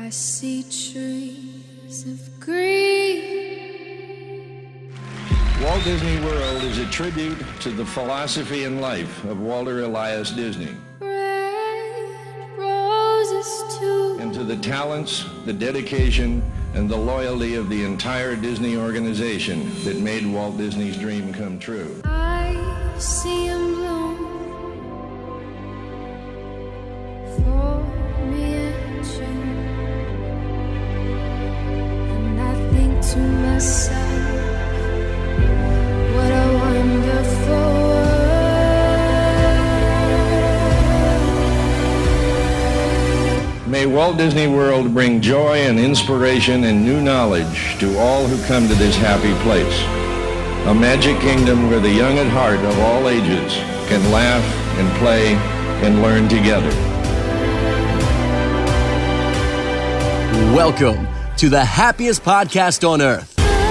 I see trees of green. Walt Disney World is a tribute to the philosophy and life of Walter Elias Disney. Red roses too. And to the talents, the dedication, and the loyalty of the entire Disney organization that made Walt Disney's dream come true. I see him bloom for me and you. And I think to myself, what a wonderful world. May Walt Disney World bring joy and inspiration and new knowledge to all who come to this happy place. A magic kingdom where the young at heart of all ages can laugh and play and learn together. Welcome to the happiest podcast on earth.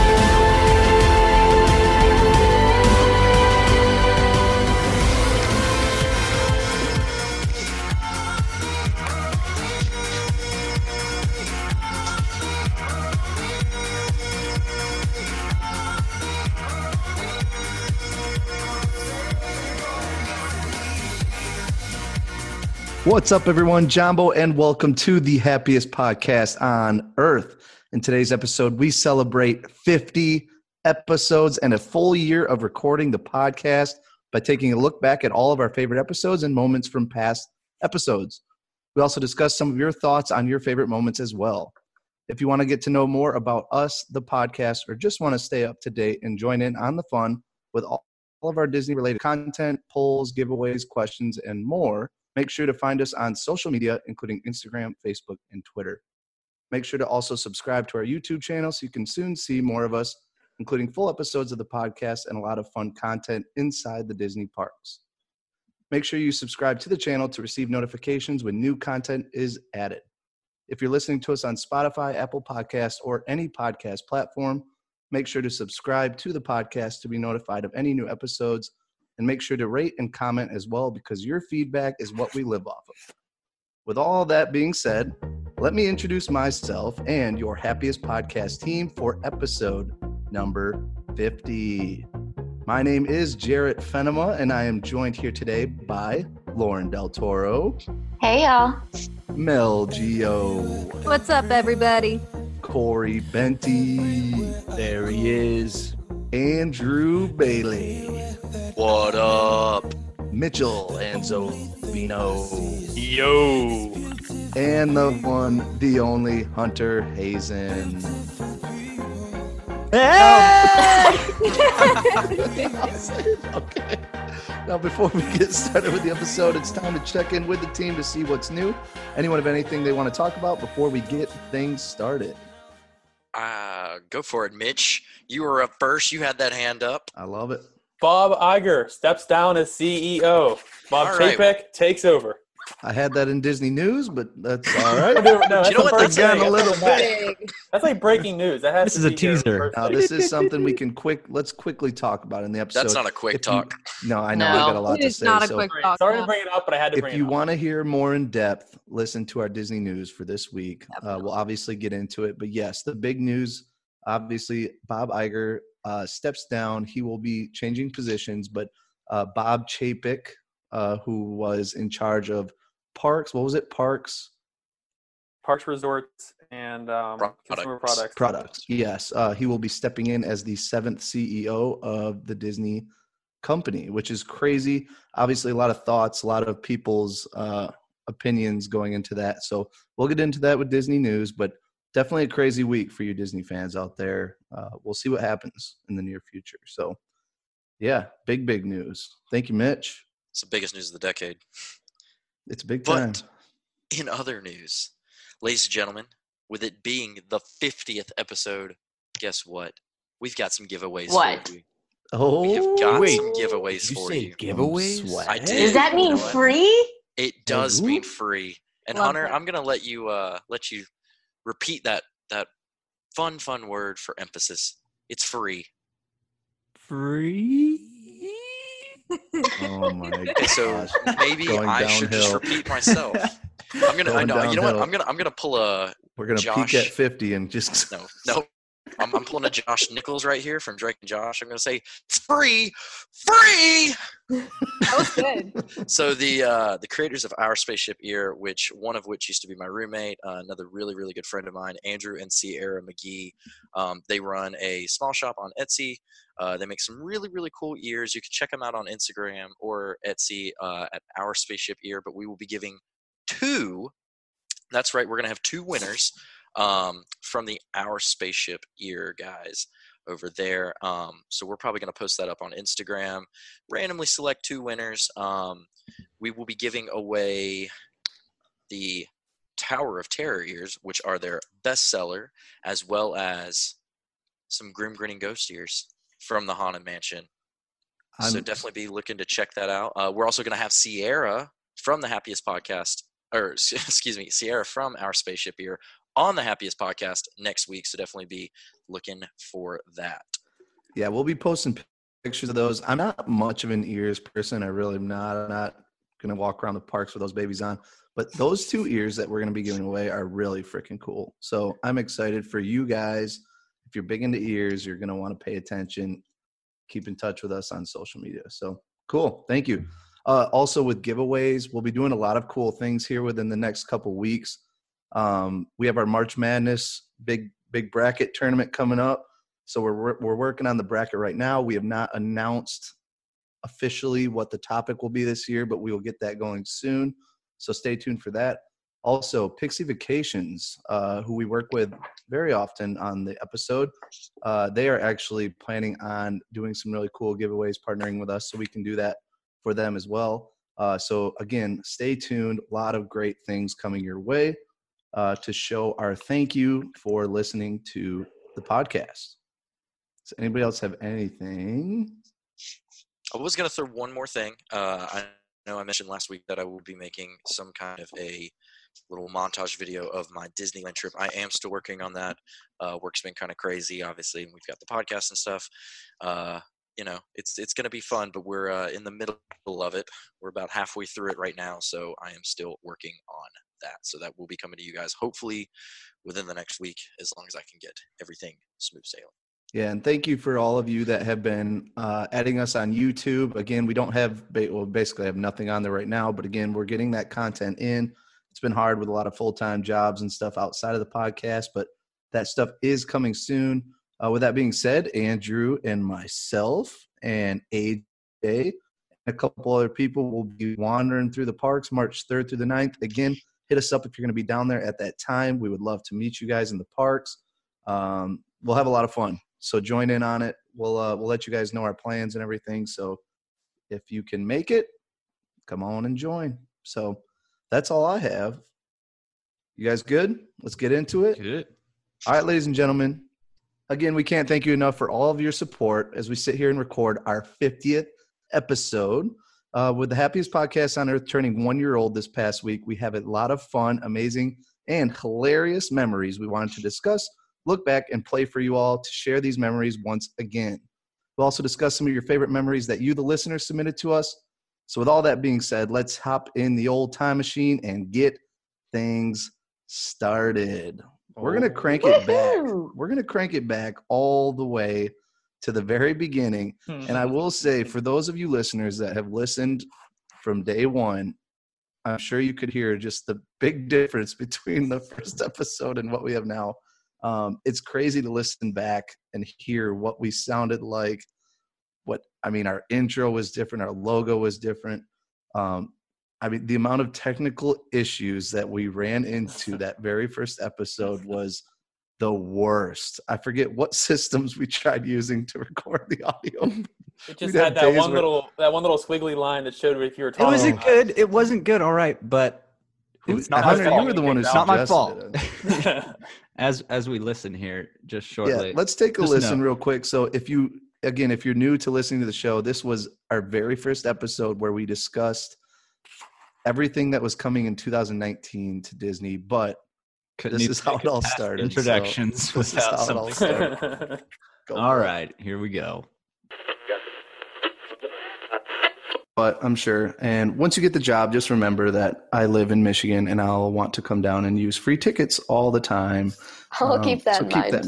What's up, everyone? Jumbo, and welcome to the happiest podcast on earth. In today's episode, we celebrate 50 episodes and a full year of recording the podcast by taking a look back at all of our favorite episodes and moments from past episodes. We also discuss some of your thoughts on your favorite moments as well. If you want to get to know more about us, the podcast, or just want to stay up to date and join in on the fun with all of our Disney-related content, polls, giveaways, questions, and more, make sure to find us on social media, including Instagram, Facebook, and Twitter. Make sure to also subscribe to our YouTube channel so you can soon see more of us, including full episodes of the podcast and a lot of fun content inside the Disney parks. Make sure you subscribe to the channel to receive notifications when new content is added. If you're listening to us on Spotify, Apple Podcasts, or any podcast platform, make sure to subscribe to the podcast to be notified of any new episodes. And make sure to rate and comment as well, because your feedback is what we live off of. With all that being said, let me introduce myself and your happiest podcast team for episode number 50. My name is Jarrett Fenema, and I am joined here today by Lauren Del Toro. Hey, y'all. Mel Gio. What's up, everybody? Corey Benty. There he is. Andrew Bailey. What up? Mitchell Anzovino. Yo. And the one, the only Hunter Hazen. Hey! Okay. Now, before we get started with the episode, it's time to check in with the team to see what's new. Anyone have anything they want to talk about before we get things started? Go for it, Mitch. You were up first. You had that hand up. I love it. Bob Iger steps down as CEO. Bob Chapek takes over. I had that in Disney News, but that's all right. No, that's you know what? that's a little bit. That's like breaking news. That has This to is a be here teaser. first. Now, this is something we can let's quickly talk about in the episode. That's not a quick talk. No, I know. No. I got a lot It to is say. not a so quick talk. Sorry to bring it up, but I had to bring if it you up. want to hear more in depth, listen to our Disney News for this week. We'll obviously get into it. But yes, the big news, obviously, Bob Iger steps down. He will be changing positions, but Bob Chapek, who was in charge of Parks, what was it? Parks, Resorts, and consumer products. Products. Yes, he will be stepping in as the 7th CEO of the Disney company, which is crazy. Obviously, a lot of thoughts, a lot of people's opinions going into that. So we'll get into that with Disney News, but definitely a crazy week for you Disney fans out there. We'll see what happens in the near future. So, yeah, big news. Thank you, Mitch. It's the biggest news of the decade. It's big time. But in other news, ladies and gentlemen, with it being the 50th episode, guess what? We've got some giveaways What? for you. Oh, We have got wait. some giveaways for you. giveaways? Sweat. I did. Does that mean You know what? free? It does Ooh. mean free. And Love Hunter, that. I'm gonna let you repeat that fun word for emphasis. It's free. Free? Oh my Okay, so gosh. maybe Going I should just downhill. repeat myself. I'm gonna. I Going know. You know what? downhill. I'm gonna pull a We're gonna Josh- peak at 50 and just No. I'm pulling a Josh Nichols right here from Drake and Josh. I'm going to say it's free. That was good. So the creators of Our Spaceship Ear, one of which used to be my roommate, another really, really good friend of mine, Andrew and Sierra McGee. They run a small shop on Etsy. They make some really, really cool ears. You can check them out on Instagram or Etsy at Our Spaceship Ear. But we will be giving 2. That's right. We're going to have 2 winners from the Our Spaceship Ear guys over there. So we're probably going to post that up on Instagram, randomly select 2 winners. We will be giving away the Tower of Terror ears, which are their bestseller, as well as some Grim Grinning Ghost ears from the Haunted Mansion. So definitely be looking to check that out. We're also going to have Sierra from the Happiest Podcast, or excuse me, Sierra from Our Spaceship Ear on the Happiest Podcast next week. So definitely be looking for that. Yeah, we'll be posting pictures of those. I'm not much of an ears person. I really am not. I'm not going to walk around the parks with those babies on. But those 2 ears that we're going to be giving away are really freaking cool. So I'm excited for you guys. If you're big into ears, you're going to want to pay attention. Keep in touch with us on social media. So cool. Thank you. Also with giveaways, we'll be doing a lot of cool things here within the next couple weeks. We have our March Madness big bracket tournament coming up. So we're working on the bracket right now. We have not announced officially what the topic will be this year, but we will get that going soon. So stay tuned for that. Also, Pixie Vacations, who we work with very often on the episode, they are actually planning on doing some really cool giveaways, partnering with us, so we can do that for them as well. So again, stay tuned. A lot of great things coming your way to show our thank you for listening to the podcast. Does anybody else have anything? I was going to throw one more thing. I know I mentioned last week that I will be making some kind of a little montage video of my Disneyland trip. I am still working on that. Work's been kind of crazy, obviously, and we've got the podcast and stuff. It's going to be fun, but we're in the middle of it. We're about halfway through it right now, so I am still working on that. So that will be coming to you guys hopefully within the next week, as long as I can get everything smooth sailing. Yeah, and thank you for all of you that have been adding us on YouTube. Again, we don't have, basically have nothing on there right now, but again, we're getting that content in. It's been hard with a lot of full-time jobs and stuff outside of the podcast, but that stuff is coming soon. With that being said, Andrew and myself and AJ and a couple other people will be wandering through the parks March 3rd through the 9th. Again, hit us up if you're going to be down there at that time. We would love to meet you guys in the parks. We'll have a lot of fun. So join in on it. We'll let you guys know our plans and everything. So if you can make it, come on and join. So that's all I have. You guys good? Let's get into it. Good. All right, ladies and gentlemen. Again, we can't thank you enough for all of your support as we sit here and record our 50th episode. With the Happiest Podcast on Earth turning 1 year old this past week, we have a lot of fun, amazing, and hilarious memories we wanted to discuss, look back, and play for you all to share these memories once again. We'll also discuss some of your favorite memories that you, the listeners, submitted to us. So with all that being said, let's hop in the old time machine and get things started. We're going to crank it back. We're going to crank it back all the way to the very beginning. And I will say, for those of you listeners that have listened from day one, I'm sure you could hear just the big difference between the first episode and what we have now. It's crazy to listen back and hear what we sounded like. Our intro was different. Our logo was different. The amount of technical issues that we ran into that very first episode was the worst. I forget what systems we tried using to record the audio. It just had that one little squiggly line that showed if you were talking. It wasn't good. All right, but it's not my fault. You were the one who it's not my suggested fault. it. As we listen here, just shortly. Yeah, let's take a listen real quick. So if you're new to listening to the show, this was our very first episode where we discussed everything that was coming in 2019 to Disney, but this is how it all started. Introductions. So this is how it all started. All right, here we go. but I'm sure. And once you get the job, just remember that I live in Michigan and I'll want to come down and use free tickets all the time. I'll keep that in mind.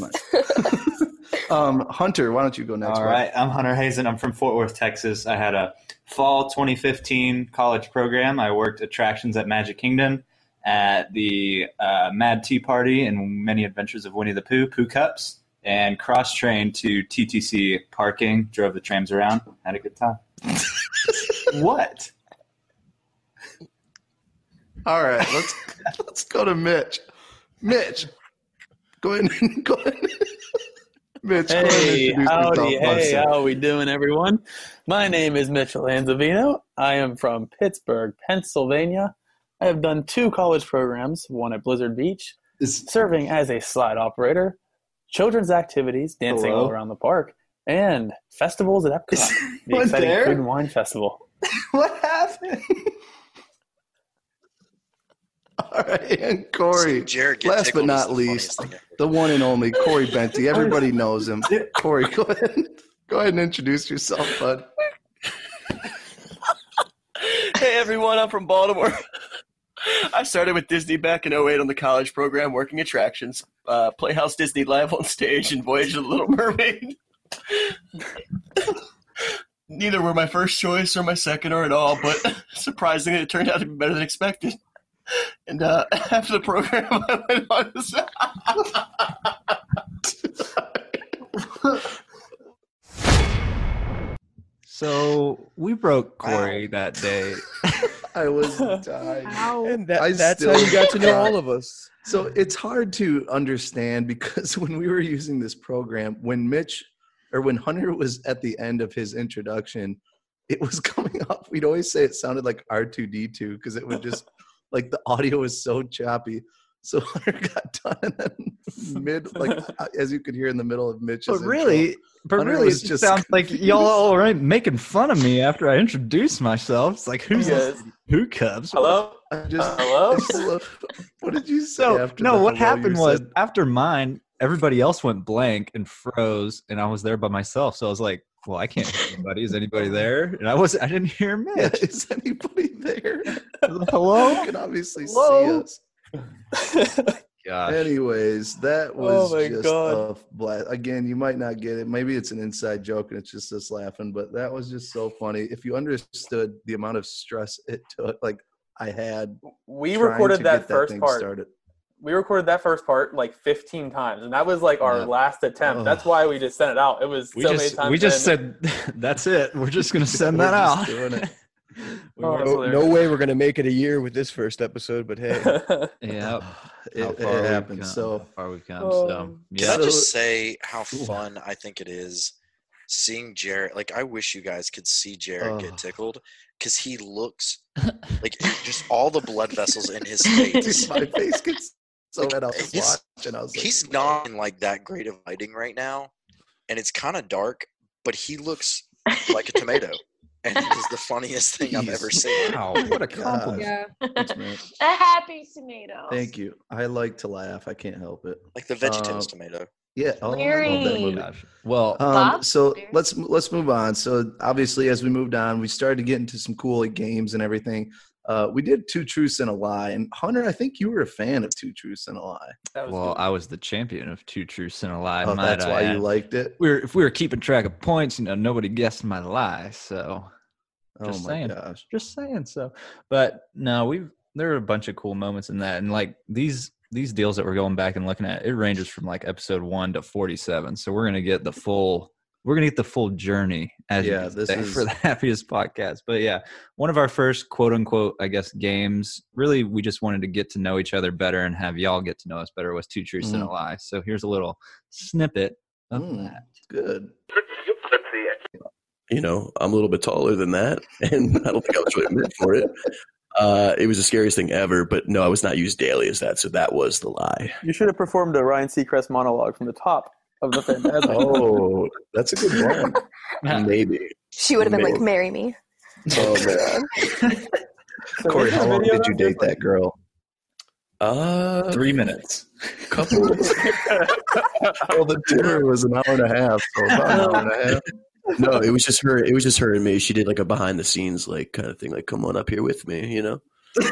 Hunter, why don't you go next? All right. I'm Hunter Hazen. I'm from Fort Worth, Texas. I had a fall 2015 college program. I worked attractions at Magic Kingdom, at the Mad Tea Party, and Many Adventures of Winnie the Pooh, Pooh Cups, and cross-trained to TTC parking, drove the trams around, had a good time. What? All right, let's go to Mitch. Mitch, go ahead. Mitch, Hey, go ahead and introduce howdy, yourself, hey, bud. how we doing, everyone? My name is Mitchell Anzavino. I am from Pittsburgh, Pennsylvania. I have done 2 college programs, one at Blizzard Beach, serving as a slide operator, children's activities, dancing all around the park, and festivals at Epcot, the exciting there? Food and Wine Festival. What happened? All right, and Corey. Jared get Last but tickled is not the least, funniest thing ever. the one and only Corey Benty. Everybody knows him. Corey, go ahead and introduce yourself, bud. Hey everyone, I'm from Baltimore. I started with Disney back in 2008 on the college program, working attractions, Playhouse Disney Live on Stage, and Voyage of the Little Mermaid. Neither were my first choice or my second or at all, but surprisingly, it turned out to be better than expected. And after the program, I went on to... So we broke Corey that day. I was dying. And that's that's how you got to know all of us. So it's hard to understand because when we were using this program, when Hunter was at the end of his introduction, it was coming up. We'd always say it sounded like R2D2 because it would just like the audio was so choppy. So Hunter got done and then as you could hear in the middle of Mitch's But really, Hunter it was just sounds like y'all all right making fun of me after I introduced myself. It's like, who's this? Who Cubs? Hello? Hello? What did you say after No, the what hello happened you was said? after mine, everybody else went blank and froze, and I was there by myself. So I was like, well, I can't hear anybody. Is anybody there? And I didn't hear Mitch. Yeah, is anybody there? Hello? You can obviously Hello? see us. Gosh. Anyways, that was my just God. a blast. Again, you might not get it. Maybe it's an inside joke and it's just us laughing, but that was just so funny. If you understood the amount of stress it took, like I had. We trying recorded to that get first thing part. started. We recorded that first part like 15 times, and that was like our last attempt. That's why we just sent it out. It was many times. We just said, that's it. We're just going to send that We're out. just doing it. No way we're going to make it a year with this first episode, but hey. Yeah. It happened. So how far we've come. Oh. So, Can I yeah. just say how fun I think it is seeing Jared? Like, I wish you guys could see Jared get tickled because he looks like just all the blood vessels in his face. my face gets so red. I was He's- watching. I was like, He's not in like that great of lighting right now, and it's kind of dark, but he looks like a tomato. And it is the funniest thing I've ever seen. Wow, what a compliment. Yeah. Thanks, man. A happy tomato. Thank you. I like to laugh. I can't help it. Like the VeggieTales tomato. Yeah. Oh, I love that Larry. movie. Gosh. Well, Bob? So There. let's move on. So obviously, as we moved on, we started to get into some cool games and everything. We did Two Truths and a Lie, and Hunter, I think you were a fan of Two Truths and a Lie. I was the champion of Two Truths and a Lie. Oh, might that's I why you add. liked it. If we were keeping track of points, nobody guessed my lie. So Oh my gosh. just saying. So, but no, there are a bunch of cool moments in that, and like these deals that we're going back and looking at, it ranges from like episode 1 to 47. So we're gonna get the full journey as you could this say, is for the happiest podcast. But yeah, one of our first quote unquote, I guess, games. Really, we just wanted to get to know each other better and have y'all get to know us better. Was Two Truths and a Lie. So here's a little snippet of that. Good. You know, I'm a little bit taller than that, and I don't think I was really meant for it. It was the scariest thing ever, but no, I was not used daily as that, so that was the lie. You should have performed a Ryan Seacrest monologue from the top of the Phantasm. Oh, that's a good one. Maybe. She would have been like, Maybe. marry me. Oh, man. So Corey, make how the long video did you date different. that girl? 3 minutes. Couple. Well, the dinner was an hour and a half, so about an hour and a half. No, it was just her. It was just her and me. She did like a behind the scenes like kind of thing, like come on up here with me, you know.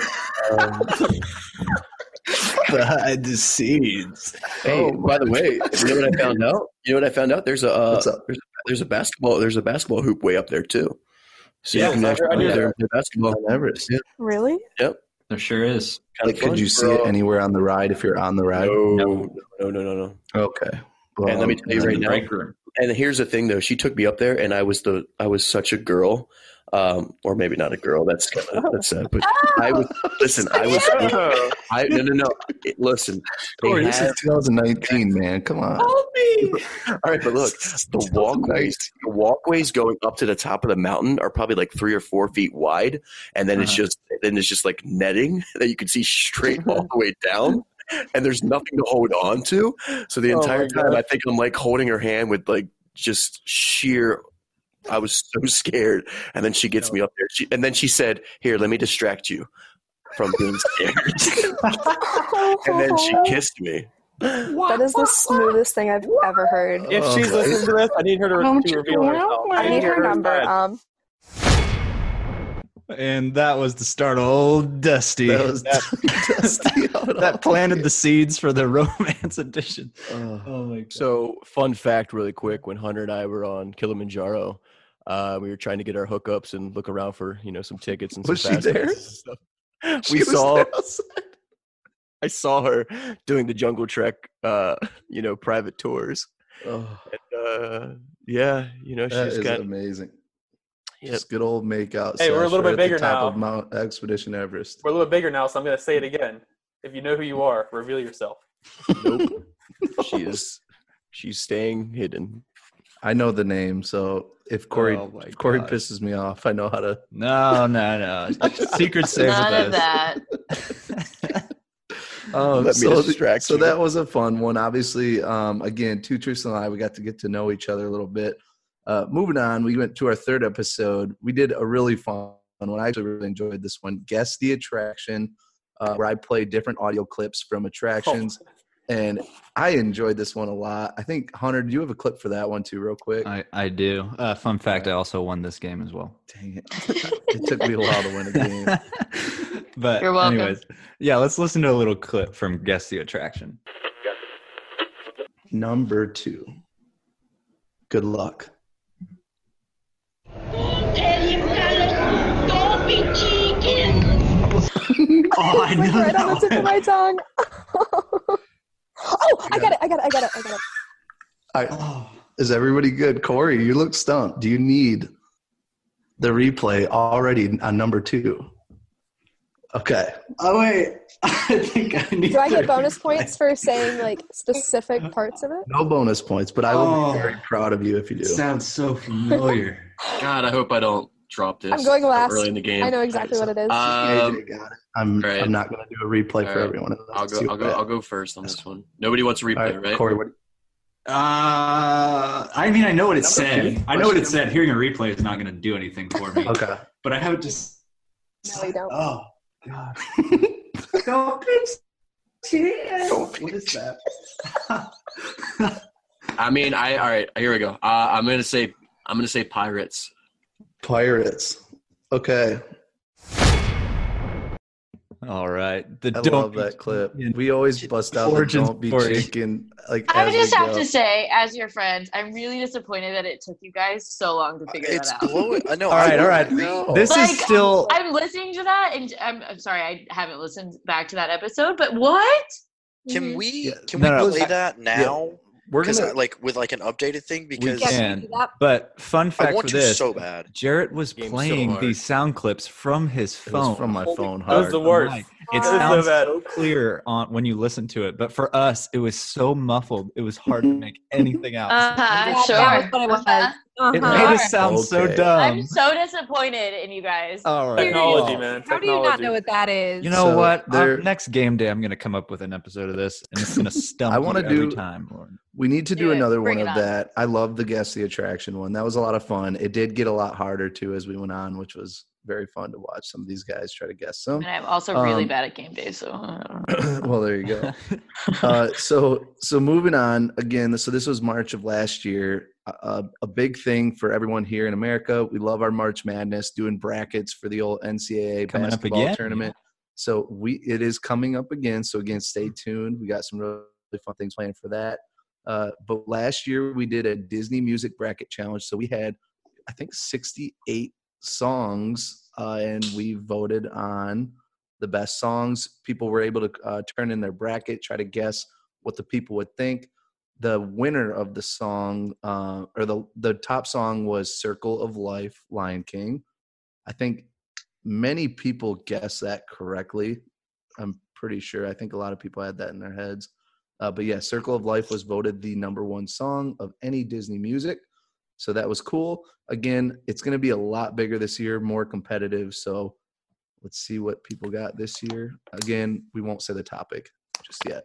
Behind the scenes. Hey, by the way, you know what I found out? There's a basketball hoop way up there too. So Yeah, you can I actually knew play that. there basketball. On Everest. Yeah. Really? Yep. There sure is. Like, could you see it anywhere on the ride if you're on the ride? No. Okay. Well, And let me tell you right now. And here's the thing, though. She took me up there, and I was such a girl, or maybe not a girl. That's sad. But I was. Listen, I was. No. Listen, Corey, this is 2019, man. Come on. Help me. All right, but look, the walkways going up to the top of the mountain are probably like 3 or 4 feet wide, and then it's just like netting that you can see straight all the way down. And there's nothing to hold on to. So the entire time I think I'm like holding her hand with like just sheer, I was so scared. And then she gets me up there. And then she said, "Here, let me distract you from being scared." And then she kissed me. That is the smoothest thing I've ever heard. If she's listening to this, I need her to reveal herself. I need her number. And that was the start of old Dusty. That was Dusty. That planted the seeds for the romance edition. Oh my God. So, fun fact, really quick: when Hunter and I were on Kilimanjaro, we were trying to get our hookups and look around for some tickets and some Was she fast there? passes and stuff. I saw her doing the Jungle Trek, private tours. Oh, And, she's is got amazing. Yep. Just good old makeout. Hey, we're a little bit bigger top now. Of Mount Expedition Everest. We're a little bigger now, so I'm going to say it again. If you know who you are, reveal yourself. Nope. She's staying hidden. I know the name, so if Corey pisses me off, I know how to. No. Secret safe with None of us. that. Let me distract so you. that was a fun one. Obviously, again, Two Truths and a Lie, we got to get to know each other a little bit. Moving on, we went to our third episode. We did a really fun one. I actually really enjoyed this one. Guess the Attraction, where I played different audio clips from attractions. And I enjoyed this one a lot. I think, Hunter, do you have a clip for that one too, real quick? I do. Fun fact, I also won this game as well. Dang it. It took me a while to win a game. But You're welcome. anyways, yeah, let's listen to a little clip from Guess the Attraction. Number 2. Good luck. Don't be cheeky. Oh, I know. Right on the tip of my tongue. Oh, I got it. Is everybody good? Corey, you look stumped. Do you need the replay already on number 2? Okay. Oh, wait. I think I need Do I get bonus points for saying like specific parts of it? No bonus points, but I will be very proud of you if you do. Sounds so familiar. God, I hope I don't drop this. I'm going last. Early in the game. I know exactly what it is. AJ got it. I'm not going to do a replay for everyone. I'll go first on this one. Nobody wants a replay, right? Corey, what? I mean, I know what it said. I know what it said. Hearing a replay is not going to do anything for me. Okay. But I have it just. No, you don't. Oh, God. Don't what is that? I mean, all right. Here we go. I'm gonna say pirates. Pirates. Okay. All right. I love that clip. We always bust out the don't be chicken. Like, I as just we have go. to say, as your friend, I'm really disappointed that it took you guys so long to figure that out. Glowing. I know. All right. This is still. I'm listening to that, and I'm sorry, I haven't listened back to that episode. But what? Can we No, play that now? We're gonna with an updated thing because we can. But fun fact I want for to this, so bad. Jarrett was playing these sound clips from his phone. From my phone. That was the worst. It sounds so clear on when you listen to it, but for us, it was so muffled. It was hard to make anything out. Sure. That's what it was. It made us sound so dumb. I'm so disappointed in you guys. All right. Technology, man. How do you not know what that is? You know what? Next game day, I'm going to come up with an episode of this, and it's going to stump I want you to every do. time. We need to do it. another Bring one it of on. that. I love the Guess the Attraction one. That was a lot of fun. It did get a lot harder too as we went on, which was very fun to watch some of these guys try to guess them. And I'm also really bad at game day, so I don't know. Well, there you go. So moving on again. So this was March of last year. A big thing for everyone here in America. We love our March Madness, doing brackets for the old NCAA Coming up basketball again? tournament. So it is coming up again. So again, stay tuned. We got some really fun things planned for that. But last year we did a Disney Music Bracket Challenge. So we had, I think, 68 songs, and we voted on the best songs. People were able to turn in their bracket, try to guess what the people would think. The winner of the song, or the top song, was Circle of Life, Lion King. I think many people guessed that correctly. I'm pretty sure. I think a lot of people had that in their heads. But yeah, Circle of Life was voted the #1 song of any Disney music. So that was cool. Again, it's going to be a lot bigger this year, more competitive. So let's see what people got this year. Again, we won't say the topic just yet.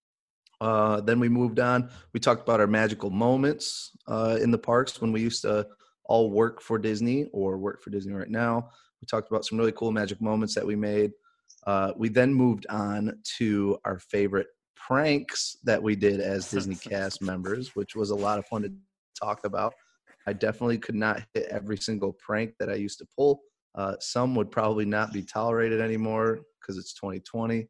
Then we moved on. We talked about our magical moments in the parks when we used to all work for Disney or work for Disney right now. We talked about some really cool magic moments that we made. We then moved on to our favorite pranks that we did as Disney cast members, which was a lot of fun to talk about. I definitely could not hit every single prank that I used to pull. Some would probably not be tolerated anymore because it's 2020.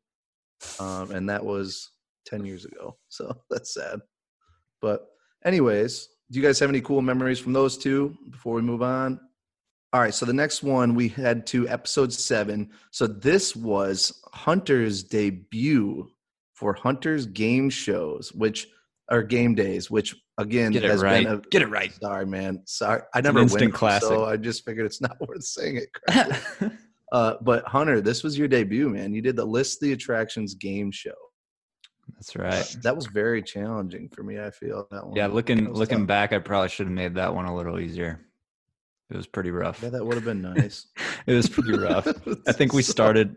And that was 10 years ago. So that's sad. But anyways, do you guys have any cool memories from those two before we move on? All right. So the next one, we head to episode 7. So this was Hunter's debut for Hunter's game shows, which are game days, which again Get it has right. been a, Get it right. Sorry, man. Sorry. I It's an never instant win, classic. so I just figured it's not worth saying it correctly. But Hunter, this was your debut, man. You did the List the Attractions game show. That's right. That was very challenging for me, I feel, that one. Yeah, That looking was tough. back, I probably should have made that one a little easier. It was pretty rough. Yeah, that would have been nice. It was pretty rough. I think we started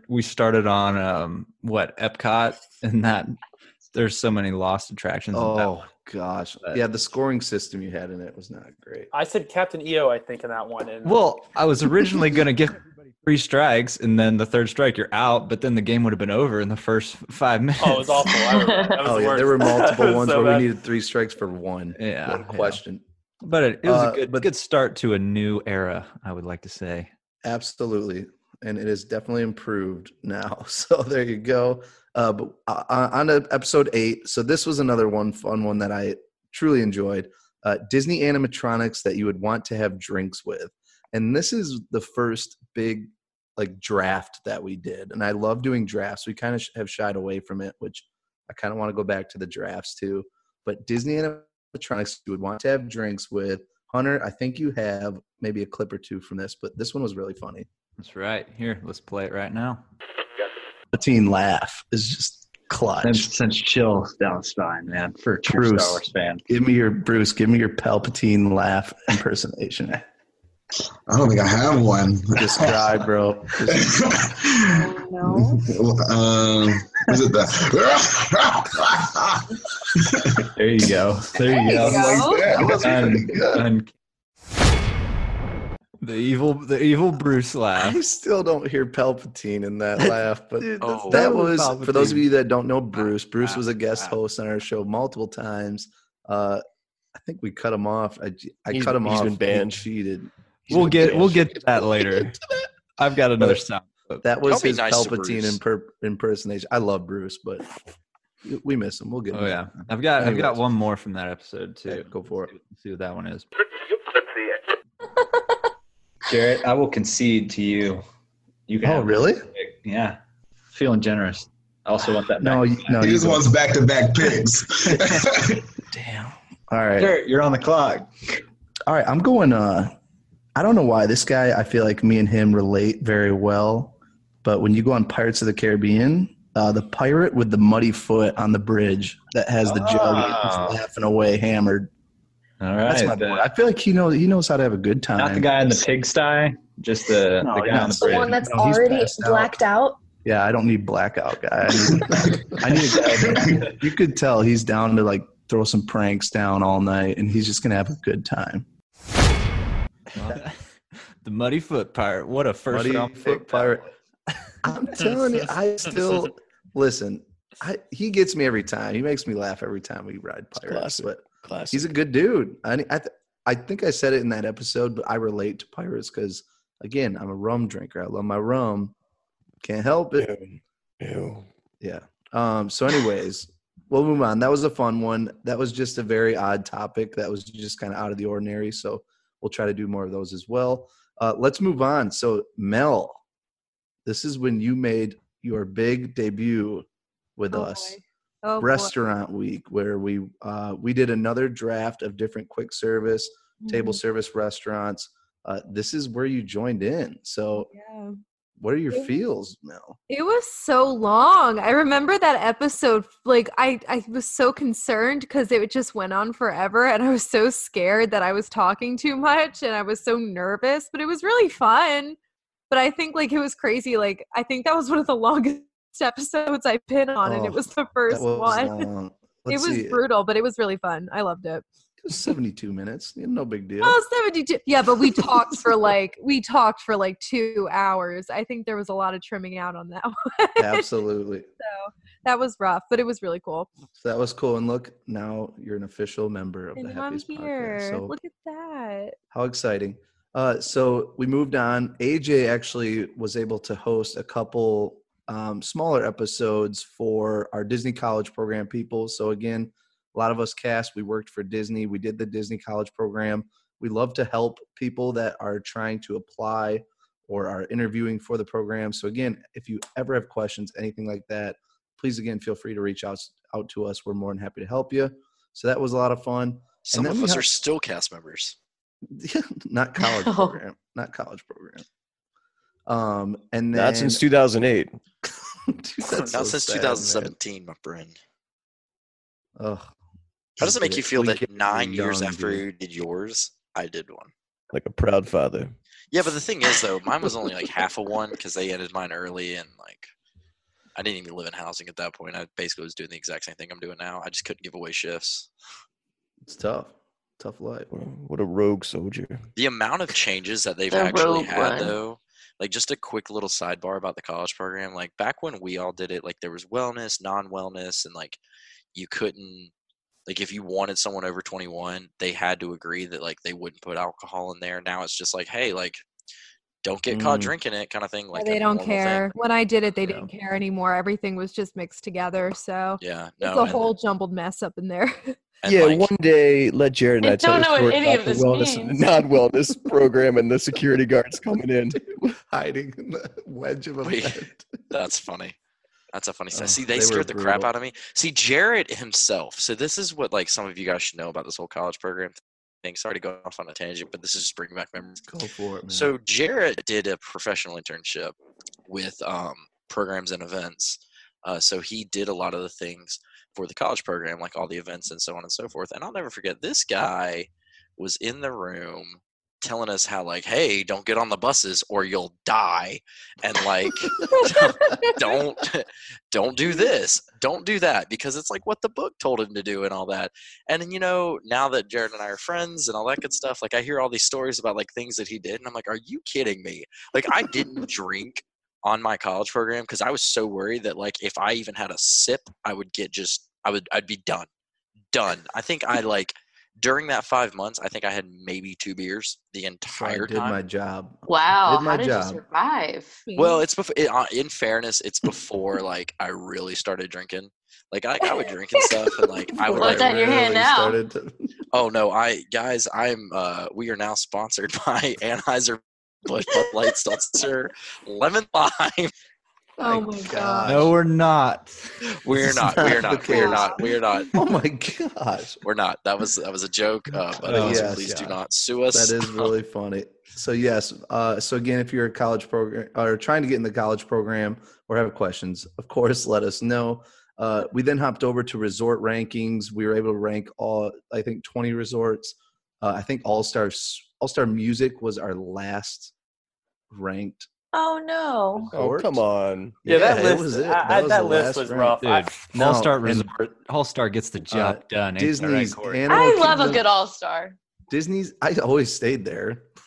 on Epcot, and that there's so many lost attractions. in that Oh one. gosh. But- Yeah, the scoring system you had in it was not great. I said Captain EO, I think, in that one. And Well, I was originally going to give everybody 3 strikes, and then the third strike, you're out. But then the game would have been over in the first 5 minutes. oh, it was awful. I remember. That was Oh the yeah, worst. there were multiple It was ones so where bad. we needed 3 strikes for 1. Yeah, No yeah. question. But it was a but- good start to a new era, I would like to say. Absolutely. And it is definitely improved now. So there you go. But on to episode 8. So this was another fun one that I truly enjoyed. Disney animatronics that you would want to have drinks with. And this is the first big draft that we did. And I love doing drafts. We kind of have shied away from it, which I kind of want to go back to the drafts too. But Disney animatronics you would want to have drinks with. Hunter, I think you have maybe a clip or 2 from this, but this one was really funny. That's right. Here, let's play it right now. The teen laugh is just clutch. Sends chills down the spine, man, for a true Bruce, Star Wars fan. give me your Palpatine laugh impersonation. I don't think I have one. Describe, bro. No. Was it the? There you go. There you go. That was pretty good. And the evil Bruce laugh. I still don't hear Palpatine in that laugh, but Dude, Oh. that that was was for those of Palpatine. you that don't know Bruce. Bruce was a guest host on our show multiple times. I think we cut him off. I cut him he's off. been banned. He cheated. We'll get to that later. I've got another sound. clip. That was Don't be his nice to Palpatine impersonation. I love Bruce, but we miss him. We'll get him. Oh yeah, I've got Anyways. one more from that episode too. Okay, go for it. See what that one is. Jarrett, I will concede to you. You can. Oh, have really? this pick. Yeah. Feeling generous. I also want that. No, back. no. He You just wants back-to-back picks. Damn. All right. Jarrett, you're on the clock. All right. I'm going. I don't know why this guy. I feel like me and him relate very well. But when you go on Pirates of the Caribbean, the pirate with the muddy foot on the bridge that has the jug and he's laughing away, hammered. All right. That's my boy. I feel like he knows how to have a good time. Not the guy in the pigsty, just the No, guy yeah, on the The bridge. one that's No, he's already passed out. blacked out. Yeah, I don't need blackout guy. I need a guy. You could tell he's down to throw some pranks down all night, and he's just gonna have a good time. The Muddy Foot Pirate. What a first Muddy round Foot pick. Pirate. I'm telling you, I still listen. He gets me every time. He makes me laugh every time we ride Pirates. But he's a good dude. I think I said it in that episode, but I relate to Pirates because, again, I'm a rum drinker. I love my rum. Can't help it. Ew. Yeah. So anyways, we'll move on. That was a fun one. That was just a very odd topic. That was just kind of out of the ordinary. So we'll try to do more of those as well. Let's move on. So Mel, this is when you made your big debut with us. Restaurant Week, where we did another draft of different quick service, table service restaurants. This is where you joined in. So what are your feels, Mel? It was so long. I remember that episode, like I was so concerned because it just went on forever and I was so scared that I was talking too much and I was so nervous, but it was really fun. But I think like it was crazy. Like I think that was one of the longest episodes I've been on and it was the first one. It was brutal, but it was really fun. I loved it. It was 72 minutes. No big deal. Oh, 72. Yeah, but we talked for like 2 hours. I think there was a lot of trimming out on that one. Absolutely. So that was rough, but it was really cool. So that was cool. And look, now you're an official member of the Happiest here. Podcast. So look at that. How exciting. So we moved on. AJ actually was able to host a couple smaller episodes for our Disney College Program people. So again, a lot of us cast, we worked for Disney. We did the Disney College Program. We love to help people that are trying to apply or are interviewing for the program. So again, if you ever have questions, anything like that, please again, feel free to reach out to us. We're more than happy to help you. So that was a lot of fun. Some of us are still cast members. Not college program. Not college program. And then not since 2008. Not since 2017, my friend. Ugh. How does it make you feel that 9 years after you did yours, I did one? Like a proud father. Yeah, but the thing is, though, mine was only like half of one because they ended mine early, and like I didn't even live in housing at that point. I basically was doing the exact same thing I'm doing now. I just couldn't give away shifts. It's tough. Tough life. What a rogue soldier. The amount of changes that they've actually had, though, like just a quick little sidebar about the college program. Like back when we all did it, like there was wellness, non-wellness, and like you couldn't, like if you wanted someone over 21, they had to agree that like they wouldn't put alcohol in there. Now it's just like, hey, like don't get caught drinking it kind of thing. Like they don't care. When I did it, they didn't care anymore. Everything was just mixed together. So yeah, it's a whole jumbled mess up in there. Yeah, one day let Jared and I tell a story about the wellness and non-wellness program and the security guards coming in. Hiding in the wedge of a vent. That's funny. That's a funny stuff. See, they scared the crap out of me. See, Jared himself. So this is what like some of you guys should know about this whole college program thing. Sorry to go off on a tangent, but this is just bringing back memories. Go for it, man. So Jared did a professional internship with programs and events. So he did a lot of the things for the college program, like all the events and so on and so forth. And I'll never forget, this guy was in the room telling us how like, hey, don't get on the buses or you'll die. And like, don't do this. Don't do that, because it's like what the book told him to do and all that. And then, you know, now that Jared and I are friends and all that good stuff, like I hear all these stories about like things that he did. And I'm like, are you kidding me? Like I didn't drink on my college program because I was so worried that like if I even had a sip, I'd be done. I think I like during that 5 months, I think I had maybe 2 beers the entire time. I did my job. Wow, how did you survive? Well, it's before. In fairness, it's before like I really started drinking. Like I would drink and stuff, and like I would. What's on your hand now? Oh no, we are now sponsored by Anheuser-Busch Bud Light Seltzer Lemon Lime. Oh my god! No, we're not. We're not. Oh my gosh! We're not. That was a joke. But please do not sue us. That is really funny. So yes. So again, if you're a college program or trying to get in the college program or have questions, of course, let us know. We then hopped over to resort rankings. We were able to rank 20 resorts. I think All Star Music was our last ranked. Oh no! Oh come on! Yeah, that list was rough. Dude, All-Star gets the job done. Disney's I love a good All-Star. I always stayed there.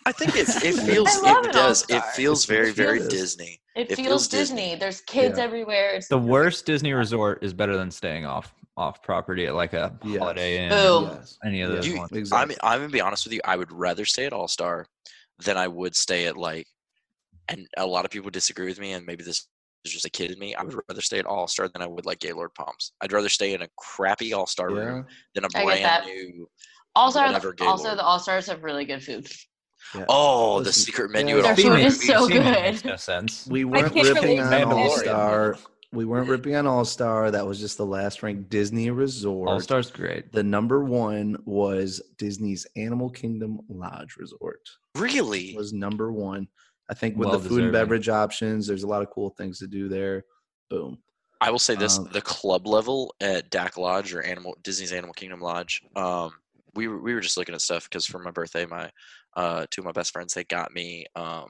I think it feels very, very Disney. It feels Disney. There's kids everywhere. It's the worst Disney resort is better than staying off property at like a Holiday Inn. Boom. Any of those ones. Exactly. I'm gonna be honest with you. I would rather stay at All Star than I would stay at and a lot of people disagree with me, and maybe this is just a kid in me. I would rather stay at All Star than I would like Gaylord Palms. I'd rather stay in a crappy All Star room than a brand new. Also, the All Stars have really good food. Yeah. Oh, the secret menu. Their food is so good. Makes no sense. We weren't ripping on All Star. We weren't ripping on All Star. That was just the last ranked Disney resort. All Star's great. The number one was Disney's Animal Kingdom Lodge Resort. Really? Was number one. I think with the food and beverage options, there's a lot of cool things to do there. Boom. I will say this: the club level at DAC Lodge or Disney's Animal Kingdom Lodge. We were just looking at stuff because for my birthday, my two of my best friends, they got me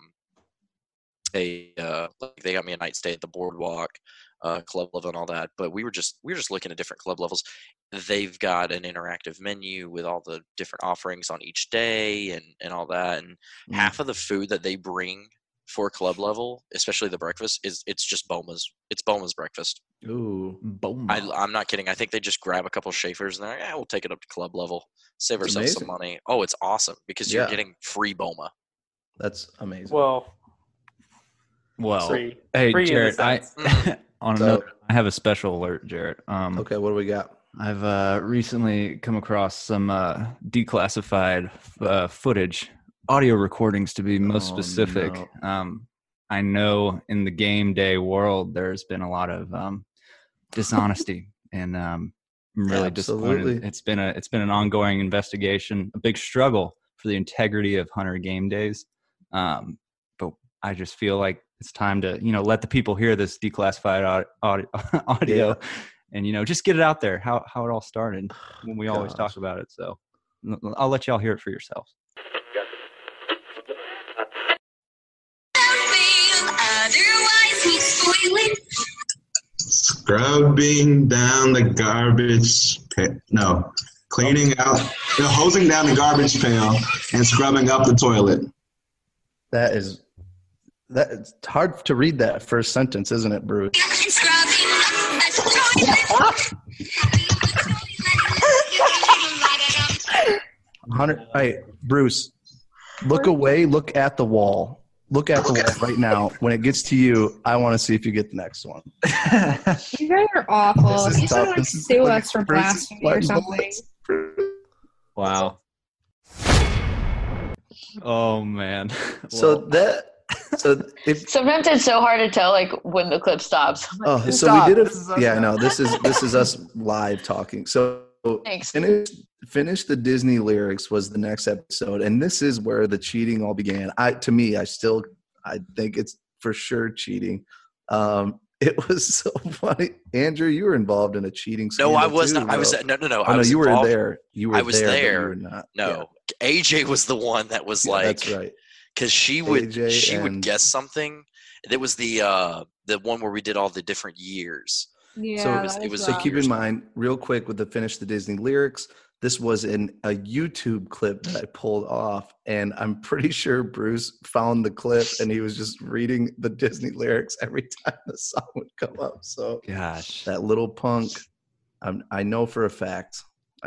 they got me a night stay at the Boardwalk club level and all that. But we were just looking at different club levels. They've got an interactive menu with all the different offerings on each day and all that. And half of the food that they bring for club level, especially the breakfast, it's just Boma's. It's Boma's breakfast. Ooh, Boma. I'm not kidding. I think they just grab a couple Schaefer's and they're like, we'll take it up to club level, save ourselves some money. Oh, it's awesome because you're getting free Boma. That's amazing. Well, free Jarrett, I have a special alert, Jarrett. Okay, what do we got? I've recently come across some declassified footage, audio recordings to be most specific. No. I know in the game day world, there's been a lot of dishonesty, and I'm really disappointed. It's been an ongoing investigation, a big struggle for the integrity of Hunter game days. But I just feel like it's time to, let the people hear this declassified audio and, just get it out there, how it all started when we always talk about it. So I'll let y'all hear it for yourselves. Scrubbing down the garbage cleaning out, hosing down the garbage pail and scrubbing up the toilet. It's hard to read that first sentence, isn't it, Bruce? Bruce, look away, look at the wall. Look at the wall right now. When it gets to you, I want to see if you get the next one. You guys are awful. You should like sue us for blasphemy or something. Wow. Oh man. Sometimes it's so hard to tell when the clip stops. We did it. Yeah, I know. This is us live talking. So finish the Disney lyrics was the next episode, and this is where the cheating all began. I think it's for sure cheating. It was so funny. Andrew, you were involved in a cheating scandal. No, I was not. Bro. I was no. I was involved. There. You were I was there. You were not. No, yeah. AJ was the one that was that's right. Because she would guess something. It was the one where we did all the different years. Yeah. So keep in mind, real quick, with the finish the Disney lyrics, this was in a YouTube clip that I pulled off, and I'm pretty sure Bruce found the clip, and he was just reading the Disney lyrics every time the song would come up. So, gosh, that little punk, I know for a fact.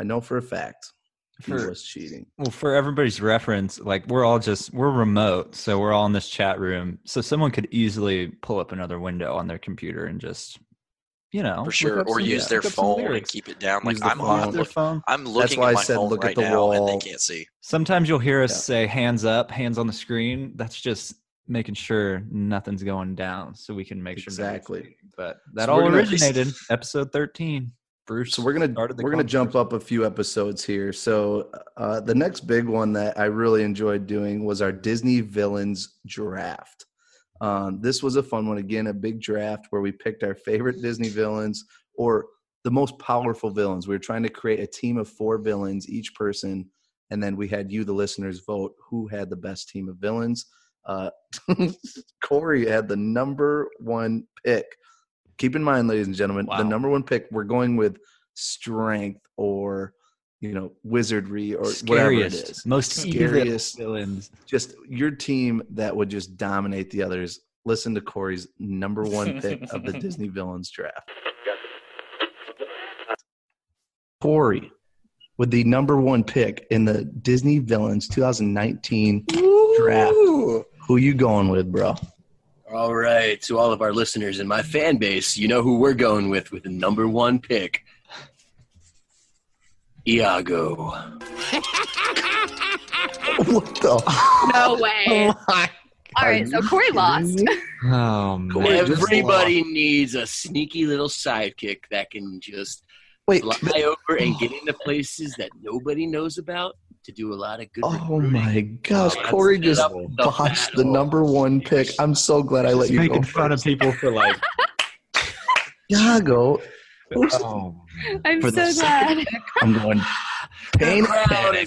He was cheating. Well, for everybody's reference, we're remote, so we're all in this chat room. So someone could easily pull up another window on their computer and just, for sure, or use their phone and keep it down. I'm looking at my phone right now, and they can't see. Sometimes you'll hear us say "hands up," hands on the screen. That's just making sure nothing's going down, so we can make sure. Exactly. But that all originated episode 13. Bruce. So we're gonna jump up a few episodes here. So the next big one that I really enjoyed doing was our Disney Villains Draft. This was a fun one. Again, a big draft where we picked our favorite Disney villains or the most powerful villains. We were trying to create a team of 4 villains, each person, and then we had you, the listeners, vote who had the best team of villains. Corey had the number 1 pick. Keep in mind, ladies and gentlemen, the number 1 pick, we're going with strength or wizardry or whatever it is. Most scariest villains. Just your team that would just dominate the others. Listen to Corey's number one pick of the Disney Villains draft. Corey, with the number one pick in the Disney Villains 2019 draft. Who you going with, bro? All right, to all of our listeners and my fan base, you know who we're going with the number one pick. Iago. What the? No way. All right, so Corey lost. Oh, man. Everybody needs a sneaky little sidekick that can just fly over and get into places that nobody knows about to do a lot of good recruiting. My gosh, Corey just botched the number one pick. I'm so glad I let you go making first. fun of people for like Iago. I'm so glad. I'm going Pain Panic.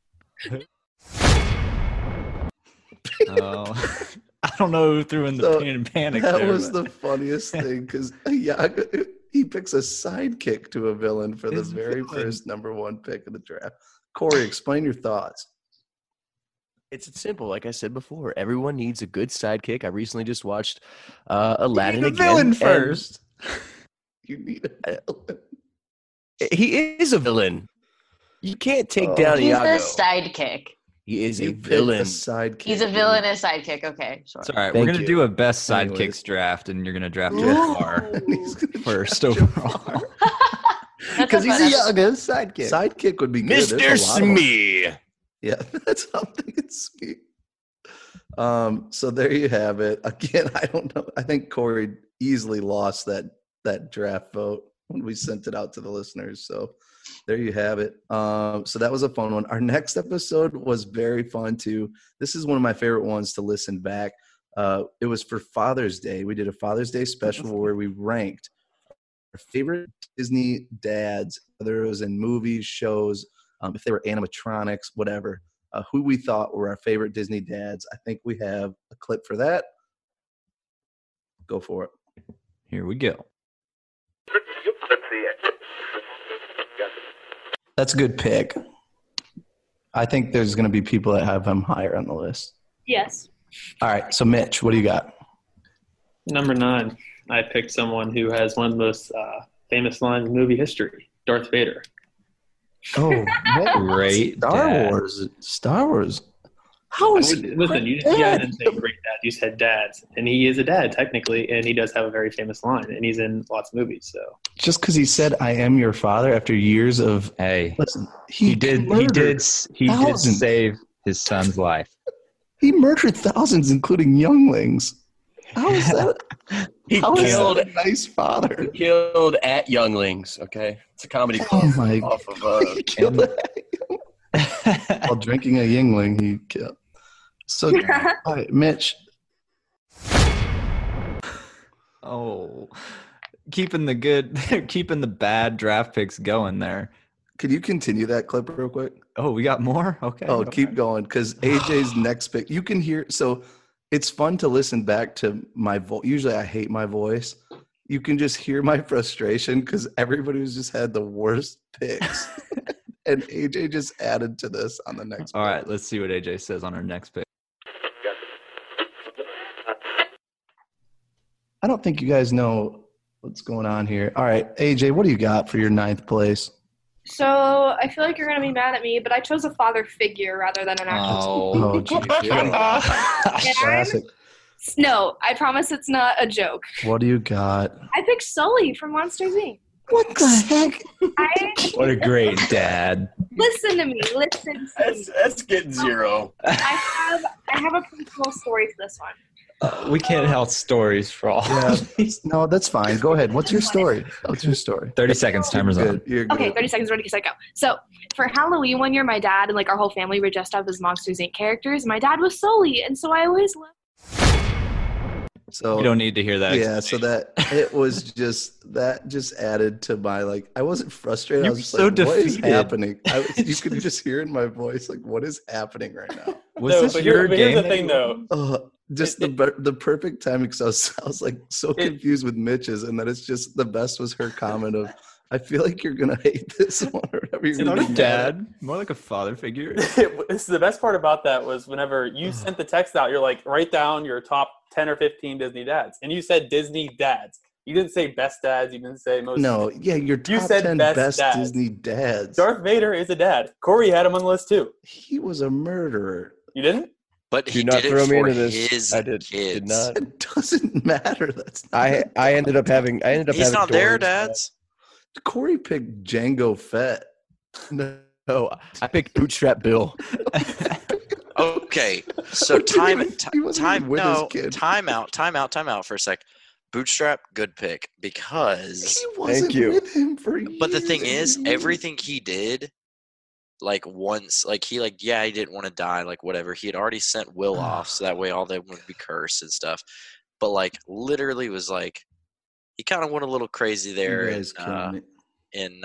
I don't know who threw in the Pain and Panic. That was the funniest thing because Iago, he picks a sidekick to a villain for the very first number one pick of the draft. Corey, explain your thoughts. It's simple. Like I said before, everyone needs a good sidekick. I recently just watched Aladdin again. Villain first. You need a villain. He is a villain. You can't take down He's Iago. the sidekick. He is a villain. Sidekick. He's a villainous sidekick. Okay, sure. It's all right. Thank We're going to you. do a best sidekicks draft, and you're going to draft Jafar first overall. Because he's Iago's sidekick. Sidekick would be good. Mr. There's a lot of them. Smee. Yeah, that's something. It's Smee. So there you have it. Again, I don't know. I think Corey easily lost that draft vote when we sent it out to the listeners. So there you have it. So that was a fun one. Our next episode was very fun too. This is one of my favorite ones to listen back. It was for Father's Day. We did a Father's Day special where we ranked our favorite Disney dads, whether it was in movies, shows, if they were animatronics, whatever, who we thought were our favorite Disney dads. I think we have a clip for that. Go for it. Here we go. That's a good pick. I think there's going to be people that have him higher on the list. Yes. All right. So, Mitch, what do you got? Number 9, I picked someone who has one of the most famous lines in movie history, Darth Vader. Oh, great. Star Wars. How is it? Listen, you didn't say great dad. You said dads. And he is a dad, technically, and he does have a very famous line, and he's in lots of movies. So just because he said, "I am your father," after years of listen, he did save his son's life. He murdered thousands, including younglings. How is that? He killed a nice father. He killed at younglings. Okay, it's a comedy club off of. He killed while drinking a Yingling. He killed. So, all right, Mitch. Oh, keeping the bad draft picks going there. Could you continue that clip real quick? Oh, we got more? Okay. Oh, keep going because AJ's next pick. You can hear. So it's fun to listen back to my voice. Usually I hate my voice. You can just hear my frustration because everybody was just had the worst picks. And AJ just added to this on the next All right, let's see what AJ says on our next pick. I don't think you guys know what's going on here. All right, AJ, what do you got for your 9th place? So I feel like you're going to be mad at me, but I chose a father figure rather than an actual. Classic. No, I promise it's not a joke. What do you got? I picked Sully from Monsters, Inc. What the heck? What a great dad. Listen to me. Listen to me. That's getting 0. I have a pretty cool story for this one. We can't help stories for all. Yeah. No, that's fine. Go ahead. What's your story? 30 seconds. Timer's on. You're good. Okay, 30 seconds. Ready, set, go. So for Halloween one year, my dad and our whole family were dressed up as Monsters, Inc. characters. My dad was Sully, and so I always loved. So you don't need to hear that. Yeah, so that it was just added to my I wasn't frustrated. I was so like, what is defeated. happening? You could just hear in my voice what is happening right now? Here's the thing, though. Just the perfect timing because I was so confused with Mitch's, and that it's just the best was her comment of I feel like you're gonna hate this one or whatever. You're Not gonna a be dad, more like a father figure. It's the best part about that was whenever you sent the text out, you're like, write down your top 10 or 15 Disney dads. And you said Disney dads. You didn't say best dads. You didn't say most. No, yeah, your top You said 10 best best dads. Disney dads. Darth Vader is a dad. Corey had him on the list too. He was a murderer. You didn't? But Do he not did throw it me for into this. his I did kids. not. It doesn't matter. That's not I ended up having. He's having not their Dory. dads. Corey picked Django Fett. No, I picked Bootstrap Bill. Okay, so time with his kid. time out for a sec. Bootstrap, good pick because He wasn't with him for years. But the thing and is, years. everything he did, like once, like he didn't want to die, like whatever. He had already sent Will off, so that way all them would be cursed and stuff. But like literally was like, he kind of went a little crazy there You guys killing me. in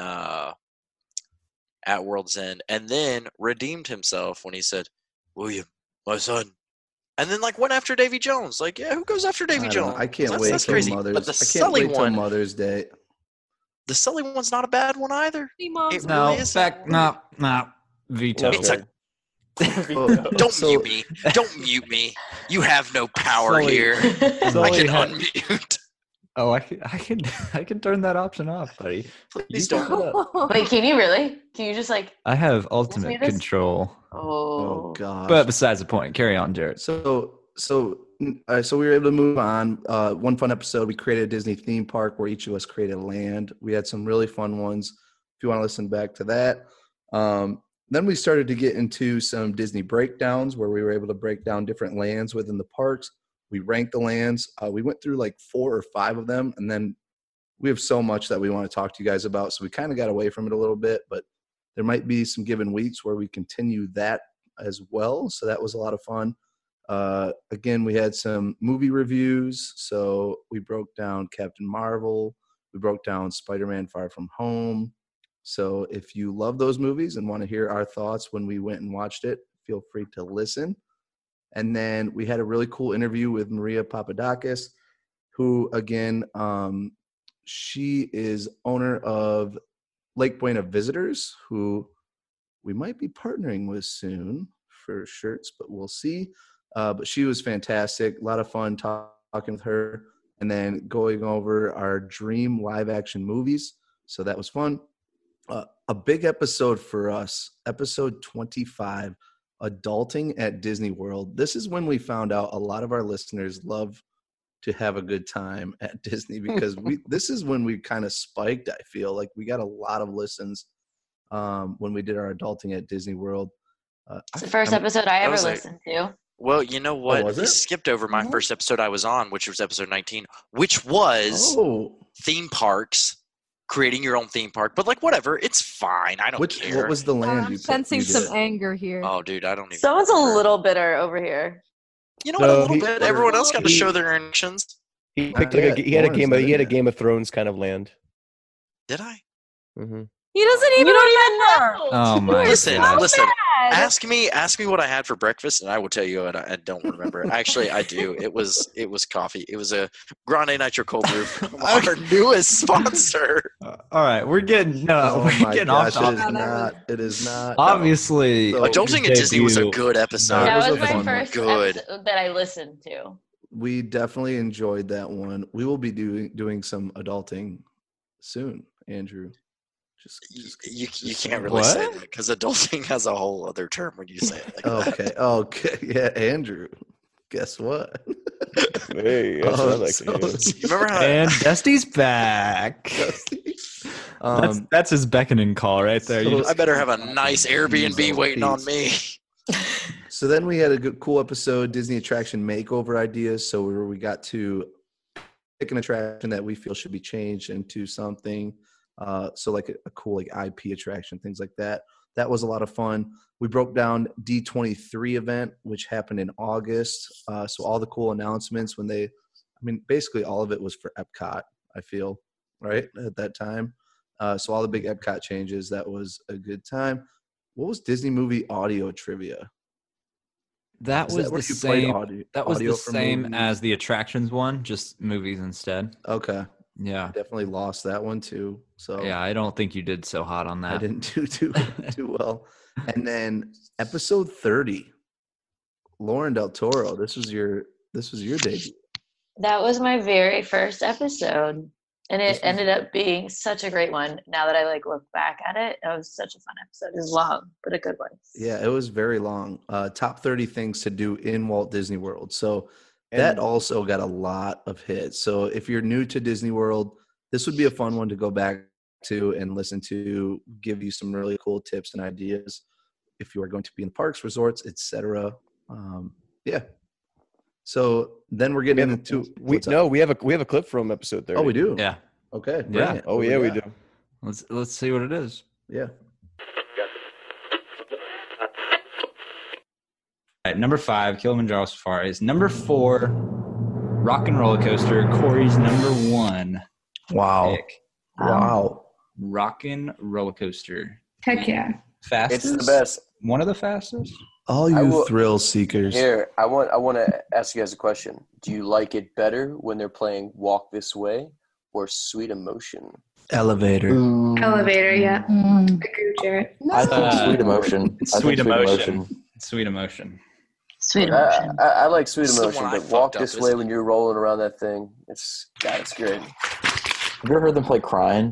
at World's End, and then redeemed himself when he said, "William, my son." And then, like, went after Davy Jones. Like, yeah, who goes after Davy I don't know. Jones? I can't That's- wait that's till crazy. Mother's. But the I can't Sully wait till one, Mother's Day. the Sully one's not a bad one either. It No, really is. no, veto. It's a, Don't mute me. Don't mute me. You have no power Sully- here. I Sully can had- unmute. Oh, I can turn that option off, buddy. Please don't. Wait, can you really? Can you just like? I have me ultimate this? control. Oh. God. But besides the point, carry on, Jared. So we were able to move on. One fun episode, we created a Disney theme park where each of us created a land. We had some really fun ones. If you want to listen back to that. Then we started to get into some Disney breakdowns where we were able to break down different lands within the parks. We ranked the lands. We went through like 4 or 5 of them, and then we have so much that we want to talk to you guys about. So we kind of got away from it a little bit, but there might be some given weeks where we continue that as well. So that was a lot of fun. Again, we had some movie reviews. So we broke down Captain Marvel. We broke down Spider-Man Far From Home. So if you love those movies and want to hear our thoughts when we went and watched it, feel free to listen. And then we had a really cool interview with Maria Papadakis, who, again, she is owner of Lake Buena Visitors, who we might be partnering with soon for shirts, but we'll see. But she was fantastic. A lot of fun talking with her and then going over our dream live action movies. So that was fun. A big episode for us, episode 25, Adulting at Disney World. This is when we found out a lot of our listeners love to have a good time at Disney because this is when we kind of spiked. I feel like we got a lot of listens when we did our Adulting at Disney World. It's the first episode I ever listened to. Well, you know what? was You it? skipped over my first episode I was on, which was episode 19, which was theme parks, creating your own theme park. But like, whatever, it's fine. I don't care. What was the land I'm you sensing you some did? anger here. Oh, dude, I don't even. Someone's a little bitter over here. You know what? A No, little he- bit. Everyone else got to show their actions. He picked like he had a Game of Thrones kind of land. Did I? Mm-hmm. He doesn't even remember. Oh my Listen, God. listen. bad. Ask me what I had for breakfast, and I will tell you. I don't remember. Actually, I do. It was coffee. It was a Grande Nitro Cold Brew from our newest sponsor. All right, we're getting Oh we're my getting gosh, off it is topic. not. It is not. Obviously, So- Adulting at Disney was a debut. good episode. That That was was a my fun one. first Good. episode that I listened to. We definitely enjoyed that one. We will be doing some adulting soon, Andrew. You can't really What? say that because adulting has a whole other term when you say it like that. Okay. Yeah, Andrew. Guess what? Hey, that's what I like to hear. You remember how? And Dusty's back. That's his beckoning call right there. You I better have a nice Airbnb waiting on me. So then we had a cool episode, Disney attraction makeover ideas. So we got to pick an attraction that we feel should be changed into something. So like a cool like IP attraction, things like that. That was a lot of fun. We broke down D23 event, which happened in August. So all the cool announcements basically all of it was for Epcot, I feel, right, at that time. So all the big Epcot changes, that was a good time. What was Disney movie audio trivia? That Is was that where the you played same. audio- That was audio the for same movies? as the attractions one, just movies instead. Okay. Yeah. I definitely lost that one too. So yeah, I don't think you did so hot on that. I didn't do too well. And then episode 30, Lauren Del Toro. This was your debut. That was my very first episode. And it ended up being such a great one. Now that I look back at it, it was such a fun episode. It was long, but a good one. Yeah, it was very long. Top 30 things to do in Walt Disney World. So that also got a lot of hits. So if you're new to Disney World, this would be a fun one to go back to and listen to, give you some really cool tips and ideas if you are going to be in parks, resorts, etc. Yeah. So then we're getting into we have a clip from episode 30. Oh, we do. Yeah. Okay. Yeah. It. Oh yeah, we do. Let's see what it is. Yeah. All right, number 5, Kilimanjaro Safaris. Number 4, Rock and Roller Coaster. Corey's number 1. Wow. Pick. Wow. Rock and Roller Coaster. Heck yeah. Fastest? It's the best. One of the fastest? All you thrill seekers. Here, I want to ask you guys a question. Do you like it better when they're playing Walk This Way or Sweet Emotion? Elevator. Elevator, yeah. Agree with Jarrett. I think Sweet Emotion. Sweet Emotion. Sweet Emotion. Sweet Emotion. I like Sweet It's the Emotion, one I but Walk fucked This up, Way isn't when you're rolling around that thing, it's great. Have you ever heard them play Crying?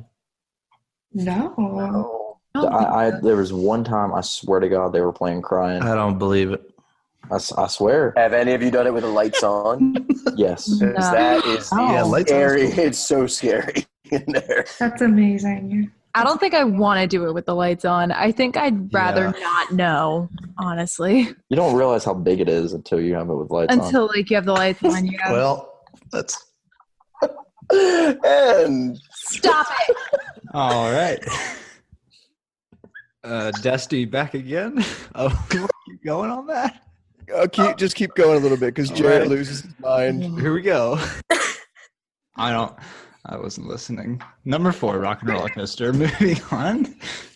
No. There was one time, I swear to God, they were playing Crying. I don't believe it. I swear. Have any of you done it with the lights on? Yes. That is lights scary. on is cool. It's so scary in there. That's amazing. I don't think I want to do it with the lights on. I think I'd rather not know, honestly. You don't realize how big it is until you have it with lights on. Until you have the lights on. Yeah. Well, that's. And Stop it. All right. Dusty back again. Oh, keep going on that. Just keep going a little bit because Jared loses his mind. Here we go. I wasn't listening. Number 4, Rock and Roller Coaster. Moving on.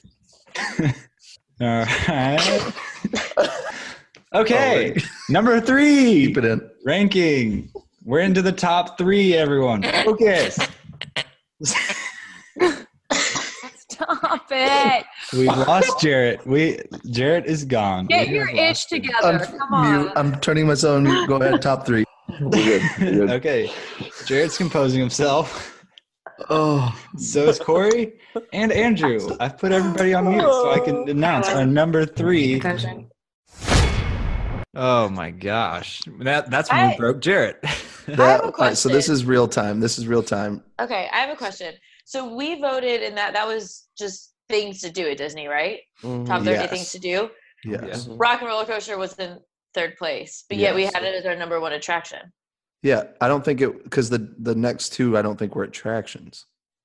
All right. Okay. Number 3. Keep it in. Ranking. We're into the top 3, everyone. Focus. Stop it. We've lost Jarrett. Jarrett is gone. Get your itch together. Come on. I'm turning myself on mute. Go ahead, top 3. We're good. Okay. Jarrett's composing himself. Oh. So is Corey and Andrew. I've put everybody on mute so I can announce our number 3. Oh my gosh. That's when we broke Jarrett. I have a question. All right, so this is real time. Okay, I have a question. So we voted in that was just things to do at Disney, right? Top 30 things to do. Yes. Rock and Roller Coaster was in 3rd place, but yet we had it as our number 1 attraction. Yeah, I don't think it because the next 2 I don't think were attractions.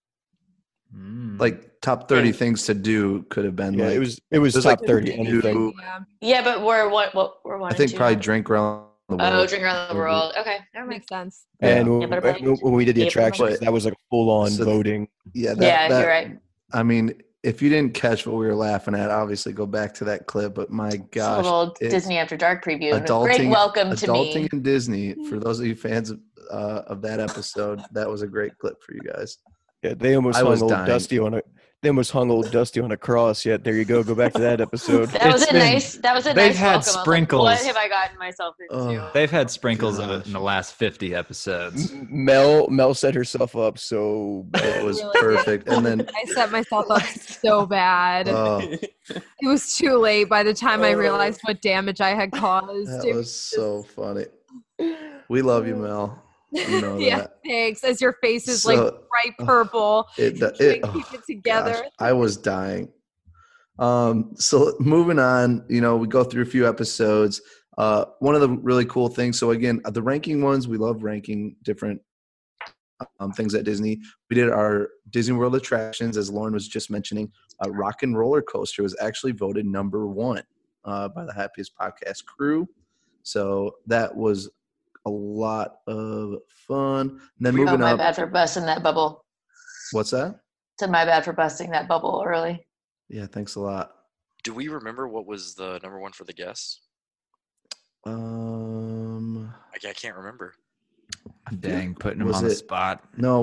Like top 30 things to do could have been. Yeah, like, it was top like 30 anything. Yeah, but we're 1 I think probably Drink Around the World. Oh, Drink Around the World. Okay, that makes sense. And when we did the attractions, that was like full on voting. Yeah, you're right. I mean, if you didn't catch what we were laughing at, obviously go back to that clip. But my gosh, a little Disney After Dark preview. Great welcome to me. Adulting in Disney. For those of you fans of that episode, that was a great clip for you guys. Yeah, they almost hung old Dusty on a. They almost hung old Dusty on a cross. Yet there you go. Go back to that episode. That was a nice They've had welcome. sprinkles. Like, what have I gotten myself into? They've had sprinkles of it in the last 50 episodes. Mel set herself up so it was perfect, and then I set myself up so bad. It was too late by the time I realized what damage I had caused. That was so funny. We love you, Mel. You know that. Thanks. As your face is like bright purple, keep it together. Gosh, I was dying. So moving on, we go through a few episodes. One of the really cool things. So again, the ranking ones, we love ranking different things at Disney. We did our Disney World attractions, as Lauren was just mentioning. Rock and Roller Coaster was actually voted number 1 by the Happiest Podcast crew. So that was a lot of fun. And then moving up. My bad for busting that bubble. What's that? So my bad for busting that bubble early. Yeah, thanks a lot. Do we remember what was the number 1 for the guests? I can't remember. Dang, putting him on the spot. No,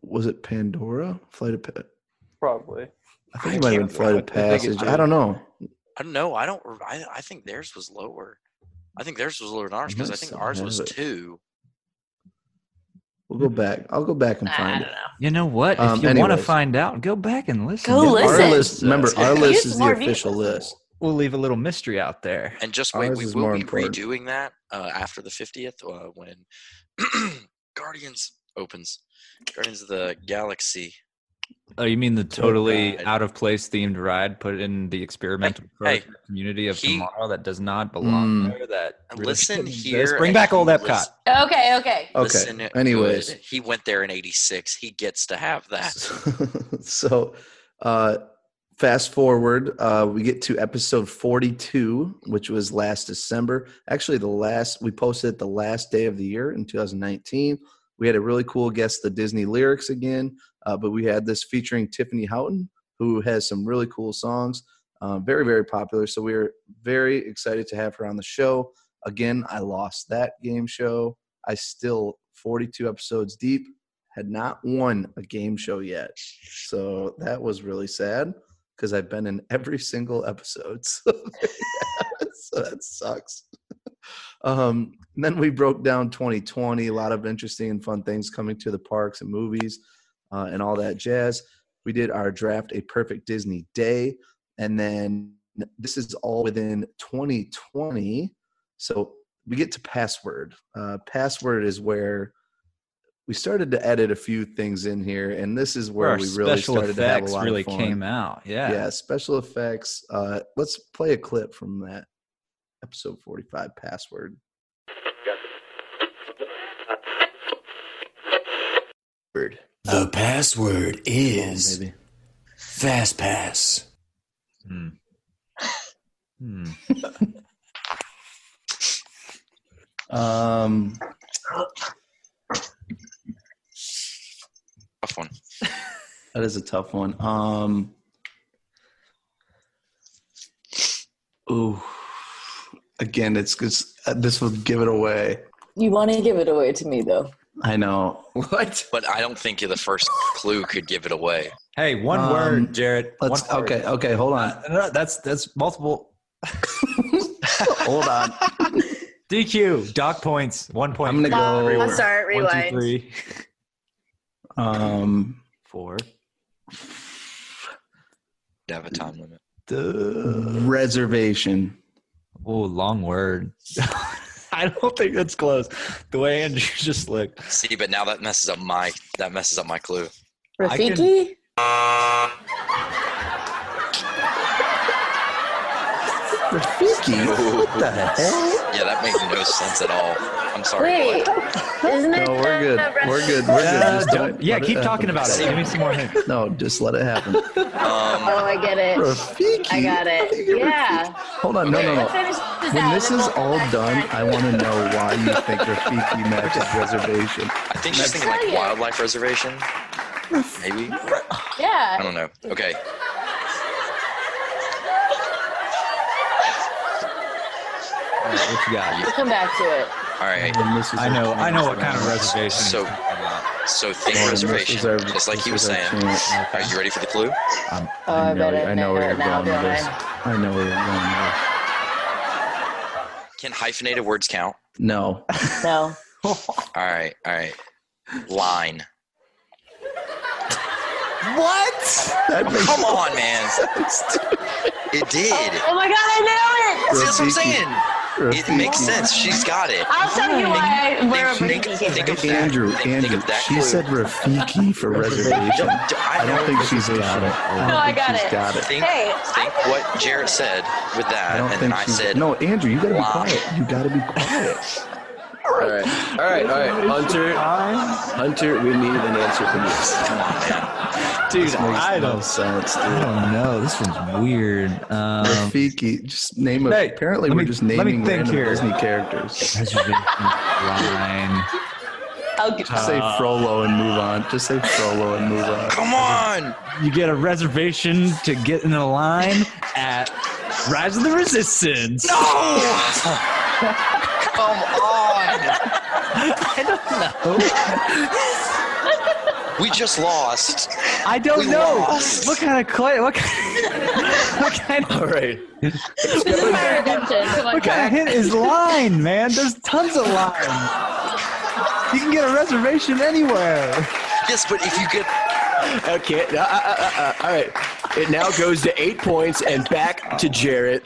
Was it Pandora? Flight of Probably. I think it might have been Flight of Passage. I don't know. I don't know. I think theirs was lower. I think theirs was lower than ours because I think ours was 2. We'll go back. I'll go back and find it. You know what? If you want to find out, go back and listen. Our list, remember, our list is the official list. We'll leave a little mystery out there. And just wait, we will be redoing that after the 50th when Guardians opens. Guardians of the Galaxy. Oh, you mean the totally out of place themed ride put in the experimental community of tomorrow that does not belong there? That listen here. Bring back old Epcot. Okay. Listen, anyways, he went there in '86. He gets to have that. So, fast forward, we get to episode 42, which was last December. Actually, we posted it the last day of the year in 2019. We had a really cool guest, the Disney Lyrics again, but we had this featuring Tiffany Houghton, who has some really cool songs, very, very popular. So we were very excited to have her on the show. Again, I lost that game show. I still, 42 episodes deep, had not won a game show yet. So that was really sad because I've been in every single episode. So that sucks. And then we broke down 2020, a lot of interesting and fun things coming to the parks and movies and all that jazz. We did our draft, A Perfect Disney Day. And then this is all within 2020. So we get to Password. Password is where we started to edit a few things in here. And this is where we really started to have a lot of fun. Came out. Yeah, special effects. Let's play a clip from that. Episode 45, Password. The password is Fast Pass. Tough one. That is a tough one. Ooh. Again, it's because this will give it away. You want to give it away to me, though. I know. What? But I don't think the first clue could give it away. Hey, one word, Jarrett. Okay, hold on. No, that's multiple. Hold on. DQ, dock points, 1 point. I'm going to go. I'm sorry, rewind. 1, 2, 3. 4. You have a time limit. The reservation. Oh, long word. I don't think that's close. The way Andrew just looked. See, but now that messes up my clue. Rafiki? Rafiki? What the heck? Yeah, that makes no sense at all. I'm sorry. Wait, isn't it? No, we're good. We're good. Just keep talking about it. Give me some more hints. No, just let it happen. Oh, I get it. Rafiki? I got it. Yeah. Hold on. No. When this is all done, I want to know why you think Rafiki matches reservation. I think she's thinking like wildlife reservation. Maybe. Yeah. I don't know. Okay. What you got? We'll come back to it. All right. I know what kind of reservation. So think reservation, just like he was saying. Are you ready for the clue? I know where you're going with this. I know where you're going with this. Can hyphenated words count? No. No. All right. Line. What? Come on, man. It did. Oh my God, I knew it. See, that's what I'm saying. It makes sense. She's got it. I'll tell you why. Think of that. Andrew, Think of that she clue. said Rafiki for reservation. I don't think she's got it. No, I got it. Think what Jarrett said with that, and then I said. No, Andrew, you gotta be quiet. You gotta be quiet. All right. Hunter, we need an answer from you. Come on, man. Dude, I don't sense. Dude. I don't know. This one's weird. Rafiki, just name it. Hey, apparently, we're just naming random here. Disney characters. Line. Just say Frollo and move on. Come on. You get a reservation to get in the line at Rise of the Resistance. No. Come on. I don't know. We just lost. I don't know. What kind of clay? What kind of? All right. What kind of hit is line, man? There's tons of line. You can get a reservation anywhere. Yes, but if you get... Okay. All right. It now goes to 8 points and back to Jarrett.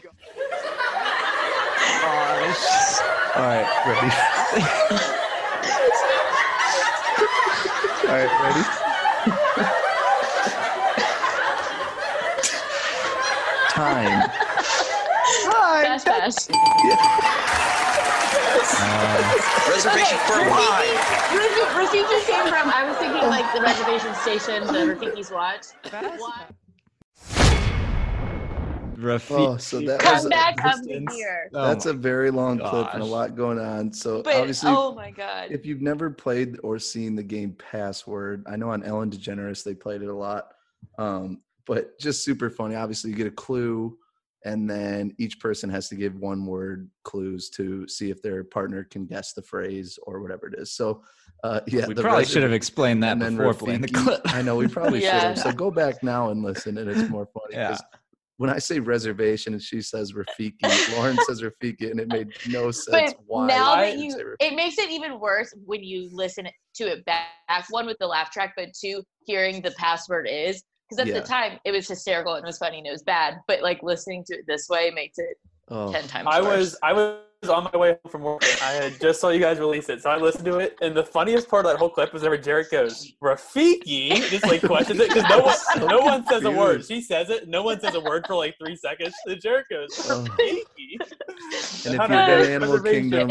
All right, ready? All right, ready? Time. Fast. Reservation for line. Rafiki came from, I was thinking like the reservation station, the Rafiki's watch. Oh, so that Come back up here. That's a very long clip and a lot going on. So But, obviously, oh my God. if you've never played or seen the game Password, I know on Ellen DeGeneres they played it a lot, but just super funny. Obviously, you get a clue, and then each person has to give one-word clues to see if their partner can guess the phrase or whatever it is. So, yeah, we probably should have explained that before playing the clip. I know we probably should Yeah. have. So go back now and listen, and it's more funny. Yeah. When I say reservation and she says Rafiki, Lauren says Rafiki, and it made no sense. But why now I that didn't you, say Rafiki. it makes it even worse when you listen to it back. One, with the laugh track, but two, hearing the password is. Because at the time, it was hysterical and it was funny and it was bad. But like listening to it this way makes it 10 times worse. I was on my way home from work. I had just saw you guys release it, so I listened to it. And the funniest part of that whole clip was whenever Jarrett goes, Rafiki, just like questions it because no one says a word. She says it. No one says a word for like 3 seconds. And Jarrett goes, Rafiki. And if you're in Animal Kingdom,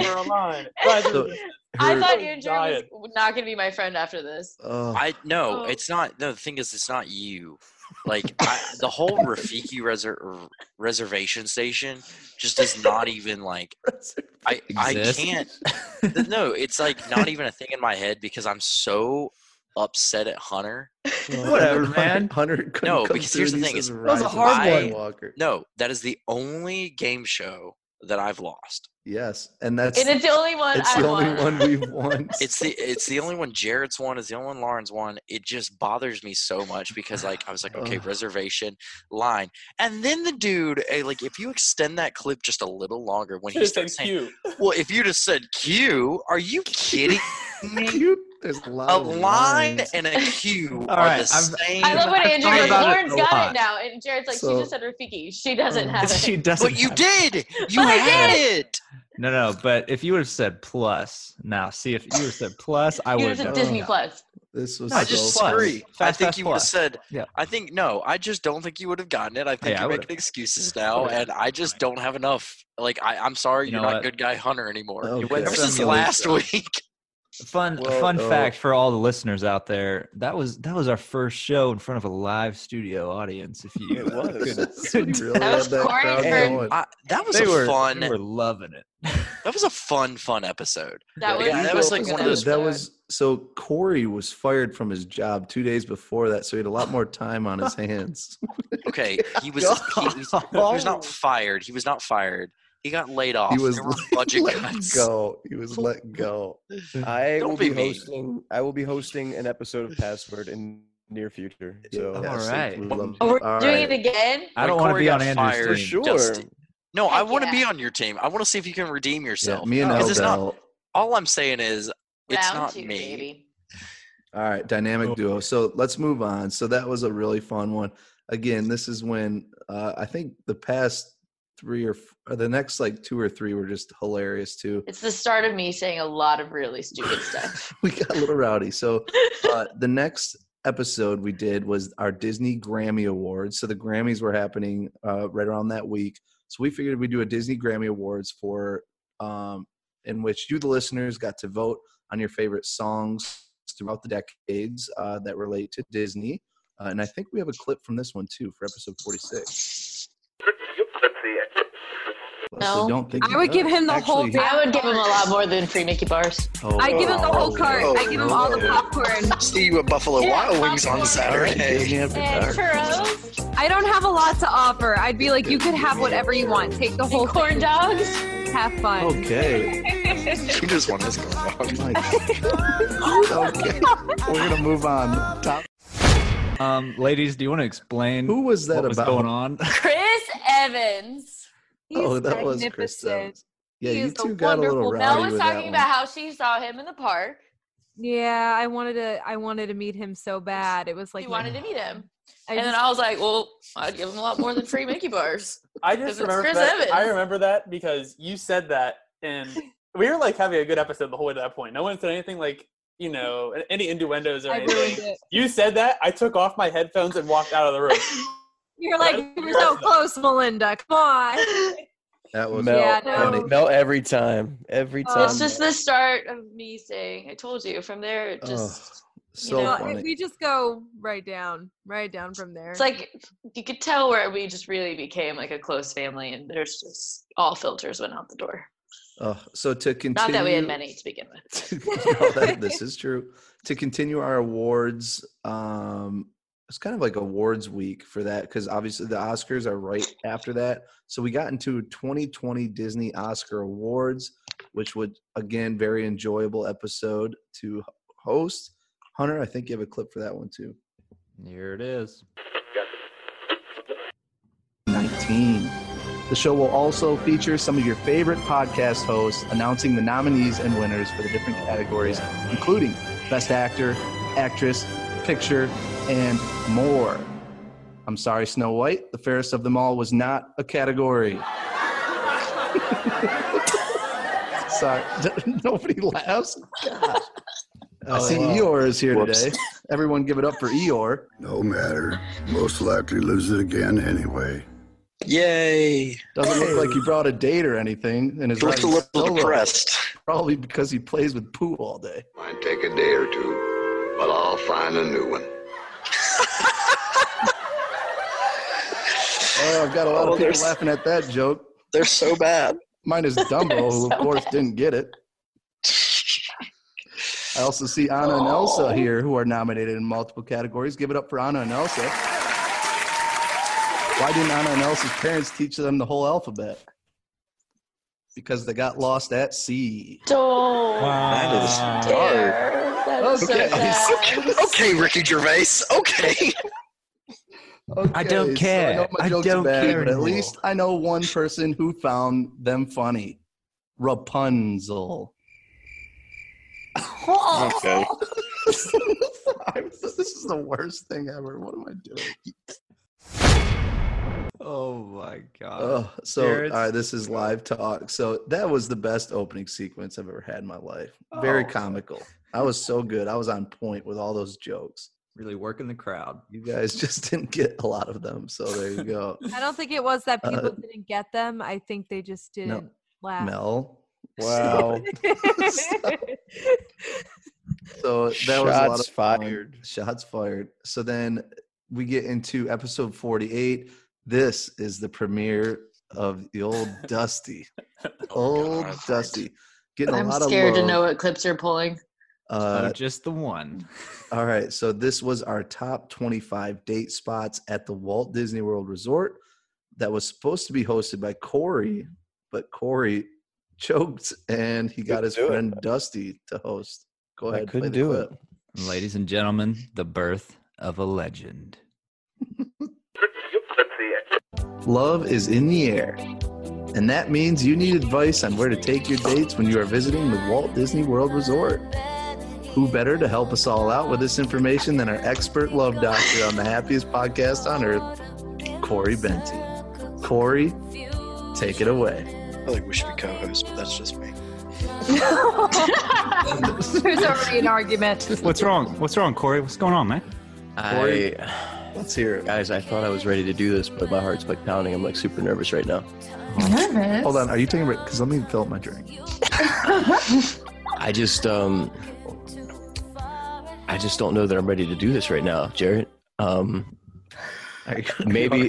I thought Andrew was not going to be my friend after this. It's not. No, the thing is, it's not you. Like the whole Rafiki reservation station just is not even like I can't. No, it's like not even a thing in my head because I'm so upset at Hunter. Whatever, man. Hunter. No, because here's the thing: that was a hard one. No, that is the only game show that I've lost. Yes, and it's the only one. It's the only one we've won. It's the only one Jarrett's won. It's the only one Lauren's won. It just bothers me so much because like I was like, okay, reservation line, and then the dude, like if you extend that clip just a little longer when he starts saying, well, if you just said Q, are you kidding me? There's a lot of line lines. and a Q All are right, the same. I love when Andrew goes, Lauren's got lot. it now. And Jared's like, she just said Rafiki. She doesn't have it. She doesn't. But you have did. You had it. No. But if you would have said plus, now see if you would have said plus, I would You have said done Disney Plus. This was. I just so disagree. I think you would have Plus. said. Yeah. I think no. I just don't think you would have gotten it. I think Yeah, I you're would've. making excuses now, and I just don't have enough. Like I'm sorry, You you're know not what? good guy Hunter anymore. Okay. Ever since last week. Fun fact for all the listeners out there: that was our first show in front of a live studio audience. If you, It was. Really That was had that Corey crowd for- going. That was they were fun. They were loving it. That was a fun episode. That was, that was like one of those. That was so. Corey was fired from his job 2 days before that, so he had a lot more time on his hands. Okay, he was not fired. He was not fired. He got laid off. He was There were budget let cuts. go. He was let go. I Don't will be be mean. hosting. I will be hosting an episode of Password in near future. So All right. we're doing it again? I don't When want to Corey be got on Andrew's fired, team. sure. Just- No, I Heck want to yeah. be on your team. I want to see if you can redeem yourself. Me and Because it's not. Eldell. All I'm saying is, it's Round not 2, me. baby. All right, dynamic duo. So let's move on. So that was a really fun one. Again, this is when I think the past 3 or the next like 2 or 3 were just hilarious too. It's the start of me saying a lot of really stupid stuff. We got a little rowdy. So the next episode we did was our Disney Grammy Awards. So the Grammys were happening right around that week. So we figured we'd do a Disney Grammy Awards for in which you, the listeners, got to vote on your favorite songs throughout the decades that relate to Disney. And I think we have a clip from this one too for episode 46. No. Don't think I would give him the whole Actually, I would give him a lot more than free Mickey bars. I give him the whole cart. I give him all the popcorn. See you at Buffalo Wild Wings on Saturday. And churros. I don't have a lot to offer. I'd be like, you could have whatever you want. Take the whole Corn dogs. Have fun. Okay. She just won this going on. Okay, we're gonna move on. Top. Ladies, do you want to explain who was that what was about? going on? Chris Evans. That was Chris Evans. Yeah, you He's two got a little rowdy Mel was with talking that about how she saw him in the park. Yeah, I wanted to meet him so bad. It was like You wanted to meet him. And then I was like, well, I'd give him a lot more than free Mickey bars. I just remember Chris that. Evans. I remember that because you said that, and we were like having a good episode the whole way to that point. No one said anything like, any innuendos or anything. You said that. I took off my headphones and walked out of the room. You're like, you're so close, Melinda. Come on. That was funny. Mel every time. Every time. It's just the start of me saying, I told you. From there, it just, funny. We just go right down from there. It's like, you could tell where we just really became like a close family, and there's just all filters went out the door. So to continue. Not that we had many to begin with. This is true. To continue our awards, it's kind of like awards week for that because obviously the Oscars are right after that. So we got into 2020 Disney Oscar Awards, which would, again, very enjoyable episode to host. Hunter, I think you have a clip for that one too. Here it is. 19. The show will also feature some of your favorite podcast hosts announcing the nominees and winners for the different categories, including Best Actor, Actress, Picture, and more. I'm sorry, Snow White. The fairest of them all was not a category. Sorry. Nobody laughs? Gosh. I see Eeyore is here today. Everyone give it up for Eeyore. No matter. Most likely lose it again anyway. Yay. Doesn't look like you brought a date or anything. And is Looks a little depressed. Probably because he plays with Pooh all day. Might take a day or two, but I'll find a new one. Oh, I've got a lot of people laughing at that joke. They're so bad. Mine is Dumbo, who of course didn't get it. I also see Anna and Elsa here, who are nominated in multiple categories. Give it up for Anna and Elsa. Why didn't Anna and Elsa's parents teach them the whole alphabet? Because they got lost at sea. That is dark. That is so sad. Okay, Ricky Gervais. Okay. I don't care. So I know my jokes are bad, but at least I know one person who found them funny. Rapunzel. Okay. This is the worst thing ever. What am I doing? Oh my god. All right, this is live talk. So that was the best opening sequence I've ever had in my life. Very comical. I was so good. I was on point with all those jokes. Really working the crowd. You guys just didn't get a lot of them, so there you go. I don't think it was that people didn't get them. I think they just didn't laugh. Mel. Wow. So that Shots was a lot of fired. Shots fired. So then we get into episode 48. This is the premiere of the old Dusty. Dusty. Getting a lot of scared to love. know what clips you're pulling. Just the one. All right. So this was our top 25 date spots at the Walt Disney World Resort that was supposed to be hosted by Corey, but Corey choked and he got his friend Dusty to host. Go ahead. I couldn't do it. Ladies and gentlemen, the birth of a legend. Love is in the air. And that means you need advice on where to take your dates when you are visiting the Walt Disney World Resort. Who better to help us all out with this information than our expert love doctor on the happiest podcast on earth, Corey Benty. Corey, take it away. I really wish we co-host, but that's just me. There's already an argument. What's wrong? What's wrong, Corey? What's going on, man? Corey, let's hear it. Guys, I thought I was ready to do this, but my heart's like pounding. I'm like super nervous right now. Nervous? Hold on. Are you taking a break? Because let me fill up my drink. I just don't know that I'm ready to do this right now, Jarrett. Maybe,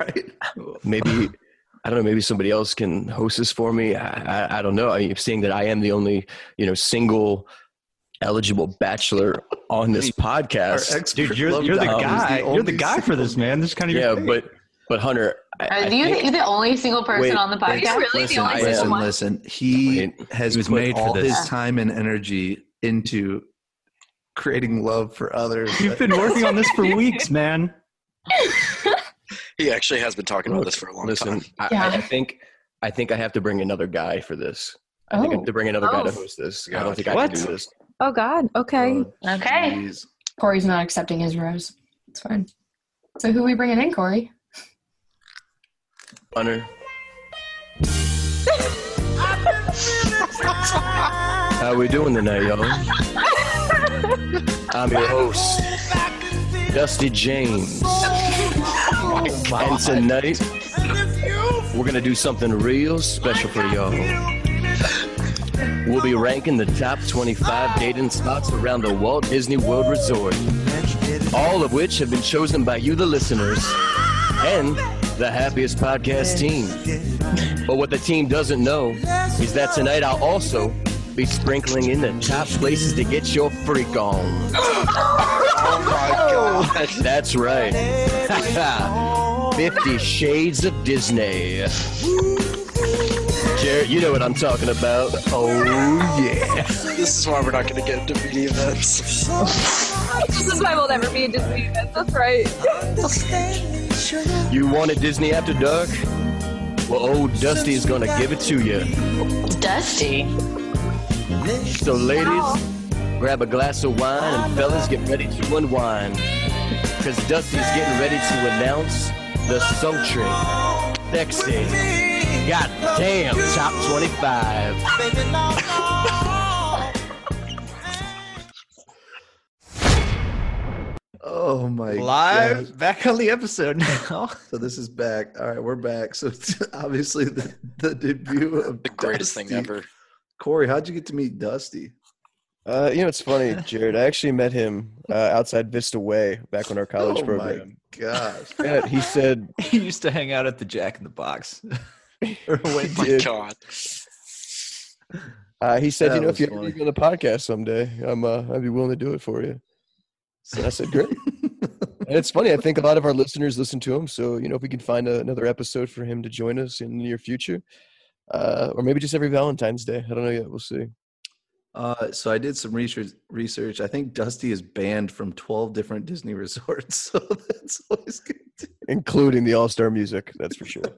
I don't know, maybe somebody else can host this for me. I don't know. I mean, seeing that I am the only, single eligible bachelor on this podcast. Dude, you're the guy. You're the guy for this, man. This is kind of but But Hunter, Are you the only single person on the podcast? Really the only single one? Listen. He has put made for all this. his time and energy into creating love for others. You've been working on this for weeks, man. He actually has been talking about this for a long time. I think I have to bring another guy for this. I think I have to bring another guy to host this. I don't think I can do this. Oh God. Okay. Okay. Corey's not accepting his rose. It's fine. So who are we bringing in, Corey? Hunter. How we doing tonight, y'all? I'm your host, Dusty James. And tonight, we're going to do something real special for y'all. We'll be ranking the top 25 dating spots around the Walt Disney World Resort, all of which have been chosen by you, the listeners, and the Happiest Podcast team. But what the team doesn't know is that tonight I'll also be sprinkling in the top places to get your freak on. Oh my God. That's right. 50 Shades of Disney. Jared, you know what I'm talking about. Oh, yeah. This is why we're not going to get into media events. This is why we'll never be a Disney event. That's right. You wanted Disney After Dark? Well, old Dusty is going to give it to you. Dusty. So, ladies, grab a glass of wine, and fellas, get ready to unwind. Because Dusty's getting ready to announce the sultry, sexy, goddamn top 25. Oh my Live God. back on the episode now. So this is back. All right, we're back. So it's obviously the debut of The greatest thing ever. Corey, how'd you get to meet Dusty? It's funny, Jared. I actually met him outside Vista Way back on our college program. Oh my gosh. Yeah, he said he used to hang out at the Jack in the Box. Oh my God. He said, That if you was ever funny. be on the podcast someday, I'd be willing to do it for you. So I said, great. And it's funny. I think a lot of our listeners listen to him. So, if we can find another episode for him to join us in the near future, or maybe just every Valentine's Day. I don't know yet. We'll see. So I did some research. I think Dusty is banned from 12 different Disney resorts. So that's always good. Including the All-Star Music. That's for sure.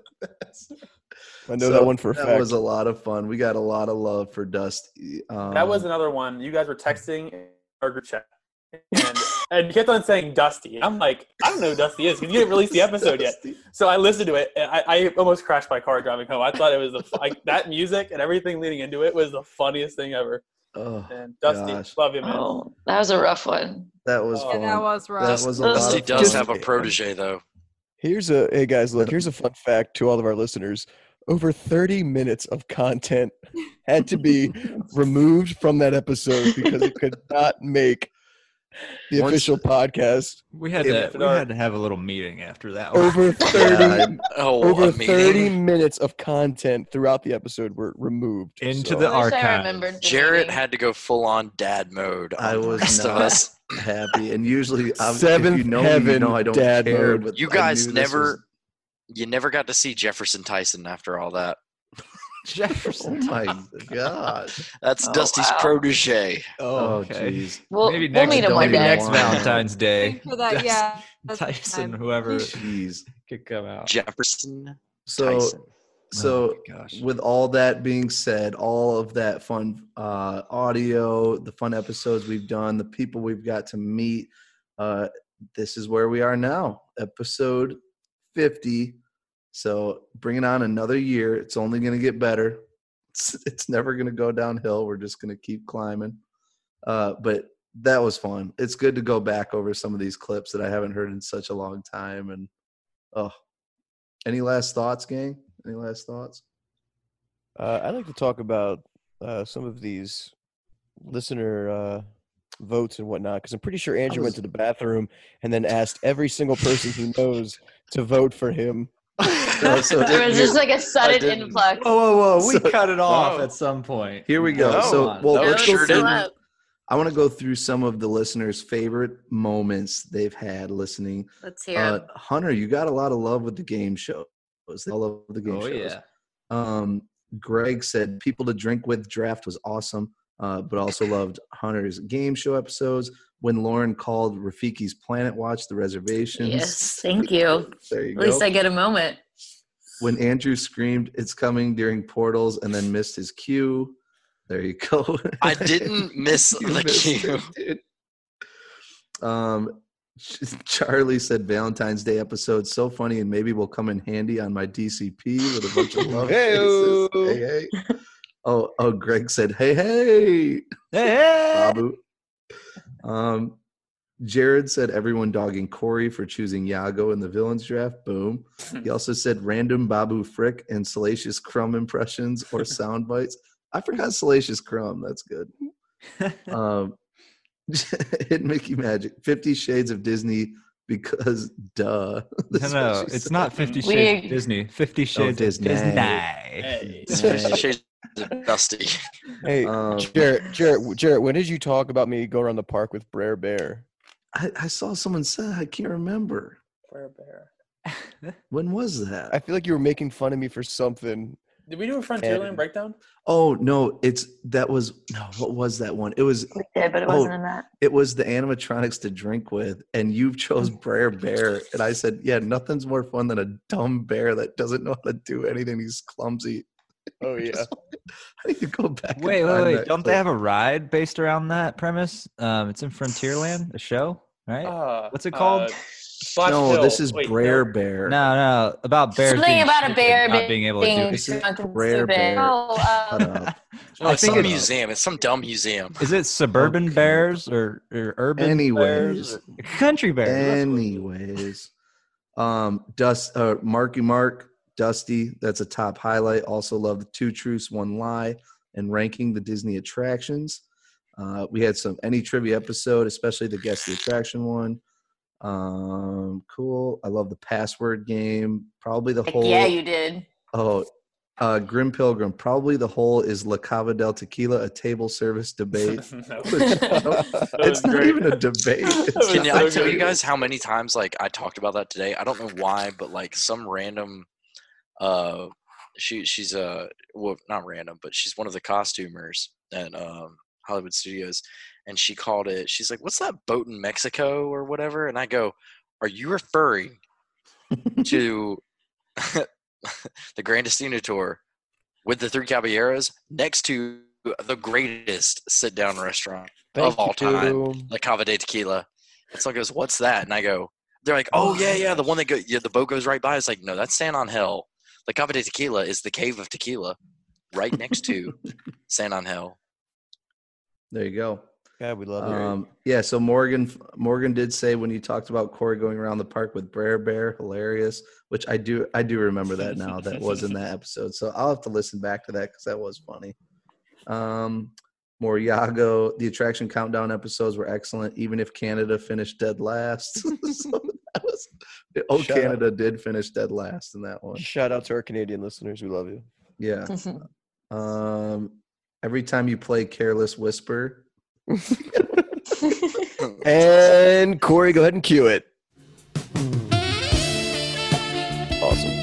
I know that one for a fact. That was a lot of fun. We got a lot of love for Dusty. That was another one. You guys were texting in our group chat. And you kept on saying Dusty. I'm like, I don't know who Dusty is because you didn't release the episode yet. So I listened to it, and I almost crashed my car driving home. I thought it was that music and everything leading into it was the funniest thing ever. Oh, and Dusty, gosh. love you, man. Oh, that was a rough one. That was fun. That was rough. That was a Dusty lot of does fun. have a protege, though. Hey guys, look, here's a fun fact to all of our listeners. Over 30 minutes of content had to be removed from that episode because it could not make the official podcast. We had to have a little meeting after that one. Over 30 a 30 minutes of content throughout the episode were removed into the archive. Jarrett had to go full on dad mode. I was rest of not us. happy. And usually, Seventh if you know me, heaven you know I don't dad care. mode. But You I guys knew this was- you never got to see Jefferson Tyson after all that. Jefferson. Oh my God. That's Dusty's protege. Oh, okay. jeez. Maybe next, meet him one maybe day. next Valentine's Day. For that, yeah. that's Tyson, fine. whoever Jeez. could come out. Jefferson So, Tyson. so Oh my gosh. with all that being said, all of that fun audio, the fun episodes we've done, the people we've got to meet, this is where we are now, episode 50. So bringing on another year. It's only going to get better. It's never going to go downhill. We're just going to keep climbing. But that was fun. It's good to go back over some of these clips that I haven't heard in such a long time. And any last thoughts, gang? Any last thoughts? I'd like to talk about some of these listener votes and whatnot, because I'm pretty sure Andrew went to the bathroom and then asked every single person he knows to vote for him. There was just like a sudden influx. Whoa. We cut it off at some point. Here we go. No, so, well, no, let's sure go through. didn't. I want to go through some of the listeners' favorite moments they've had listening. Let's hear it. Hunter, you got a lot of love with the game shows. They all love the game shows. Yeah. Greg said People to Drink With draft was awesome, but also loved Hunter's game show episodes. When Lauren called Rafiki's Planet Watch the reservations. Yes, thank you. There you go. At least I get a moment. When Andrew screamed, "It's coming" during Portals and then missed his cue. There you go. I didn't miss the cue. Charlie said Valentine's Day episode so funny and maybe will come in handy on my DCP with a bunch of love faces. Hey. Oh, Greg said, hey. Babu. Jared said everyone dogging Corey for choosing Yago in the villains draft. Boom. He also said random Babu Frick and Salacious Crumb impressions or sound bites. I forgot Salacious Crumb. That's good. Hit Mickey Magic. 50 Shades of Disney because duh. No, it's not 50 Shades of Disney. 50 Shades of Disney. It's 50 Shades of Dusty. Hey, Jarrett, when did you talk about me going around the park with Brer Bear? I saw someone say, I can't remember. Brer Bear. When was that? I feel like you were making fun of me for something. Did we do a Frontierland breakdown? Oh no, what was that one? It was We did, but it wasn't in that. It was the animatronics to drink with, and you chose Brer Bear, and I said, yeah, nothing's more fun than a dumb bear that doesn't know how to do anything. He's clumsy. Oh yeah. I need to go back. Wait. Don't they have a ride based around that premise? It's in Frontierland, a show, right? What's it called? No, this is Brer Bear. No, about bears. Something about a bear not being able to do This is drunk and Brer stupid. Bear. It's some museum. It's some dumb museum. Is it suburban bears or urban bears? Or country bears. Anyways. Marky Mark, Dusty, that's a top highlight. Also love the 2 Truths, 1 Lie, and ranking the Disney attractions. We had some any trivia episode, especially the Guess the Attraction one. Cool. I love the password game. Probably the whole. Yeah, you did. Oh, Grim Pilgrim. Probably the whole is La Cava del Tequila a table service debate. It's not even a debate. Can I tell you guys how many times I talked about that today? I don't know why, but some random. She's well, not random, but she's one of the costumers at Hollywood Studios. And she called it, she's like, what's that boat in Mexico or whatever? And I go, are you referring to the Grand Destino tour with the 3 Caballeros next to the greatest sit-down restaurant of all time, La Cava de Tequila? And someone goes, what's that? And I go, they're like, oh, yeah, the one that the boat goes right by. It's like, no, that's San Angel. La Cava de Tequila is the Cave of Tequila right next to San Angel. There you go. Yeah, we love it. Yeah, so Morgan did say when you talked about Corey going around the park with Brer Bear, hilarious, which I do remember that now. That was in that episode. So I'll have to listen back to that because that was funny. More Yago. The attraction countdown episodes were excellent, even if Canada finished dead last. So that was Canada did finish dead last in that one. Shout out to our Canadian listeners. We love you. Yeah. Every time you play Careless Whisper. And Corey, go ahead and cue it. Awesome.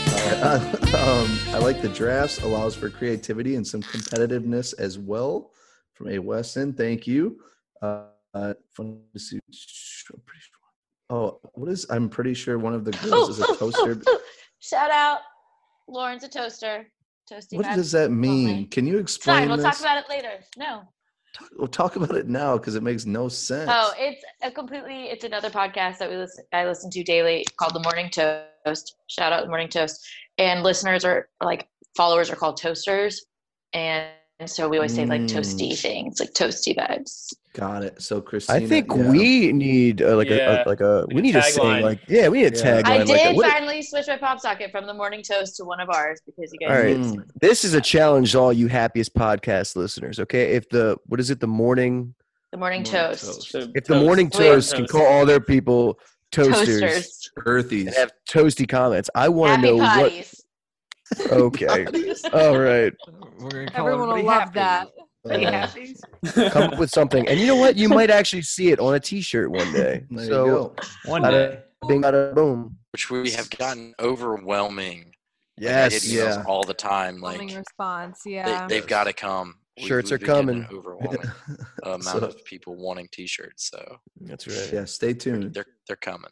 I like the drafts. Allows for creativity and some competitiveness as well. From A. Weston, thank you. Fun to see. Oh, what is? I'm pretty sure one of the girls is a toaster. Shout out, Lauren's a toaster. Toasty. What does that mean? Can you explain? Fine, we'll this? talk about it later. No. We'll talk about it now because it makes no sense. Oh, it's another podcast that I listen to daily called The Morning Toast. Shout out The Morning Toast. And listeners followers are called toasters. And so we always say toasty things, like toasty vibes. Got it. So Christina, I think we need we need a saying we need a tagline. I did finally switch my pop socket from The Morning Toast to one of ours because you guys. All right, this is a challenge to all you Happiest Podcast listeners. Okay, if the Morning Toast. If the Morning Toast can call all their people toasters. Earthies, and have toasty comments, I want to know potties. what. Okay, all right. Everyone will love that. Come up with something. And you know what? You might actually see it on a T-shirt one day. There so you go. One day. Bing, bada, boom. Which we have gotten overwhelming. Yes, I get emails all the time. Like response, yeah. they've got to come. Shirts we've are coming. Overwhelming amount of people wanting T-shirts. So that's right. Yeah, stay tuned. They're coming.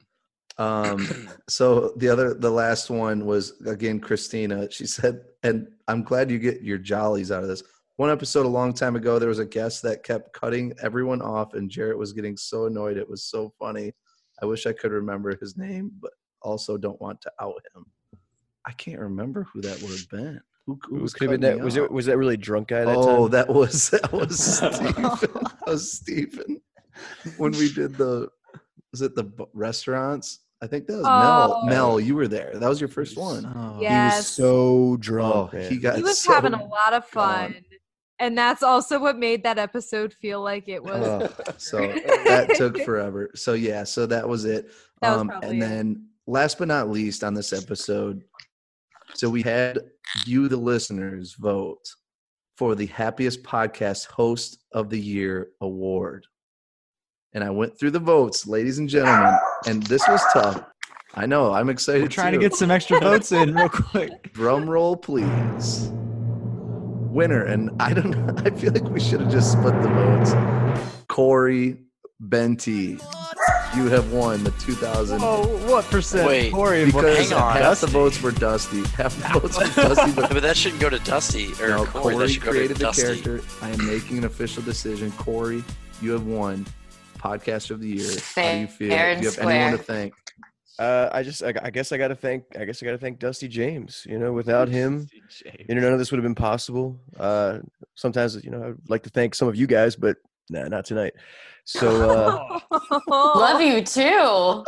So the last one was again Christina. She said, and I'm glad you get your jollies out of this. One episode a long time ago, there was a guest that kept cutting everyone off, and Jarrett was getting so annoyed. It was so funny. I wish I could remember his name, but also don't want to out him. I can't remember who that would have been. Who was cutting that? me Was that really drunk guy? That Oh, time? that was Stephen. That was Stephen. When we did was it the restaurants? I think that was Mel, you were there. That was your first one. Yes. He was so drunk. He was so having a lot of fun. And that's also what made that episode feel like it was. So that took forever. So yeah, so that was it. That was probably and then last but not least on this episode, so we had you, the listeners, vote for the Happiest Podcast Host of the Year award. And I went through the votes, ladies and gentlemen, and this was tough. I know, I'm excited. We're trying to get some extra votes in real quick. Drum roll, please. Winner, and I don't know, I feel like we should have just split the votes. Corey Benty, you have won the 2000. Oh, what percent? Wait, Corey, because hang on. half the votes were Dusty. Half the votes were Dusty. But that shouldn't go to Dusty or No, Corey. That Corey should go created to the Dusty. character. I am making an official decision. Corey, you have won Podcast of the Year. How do you feel? Fair Do and you have anyone to square. thank? I guess I gotta thank Dusty James. You know, without him, none of this would have been possible. Sometimes, I'd like to thank some of you guys, but nah, not tonight. So Love you too.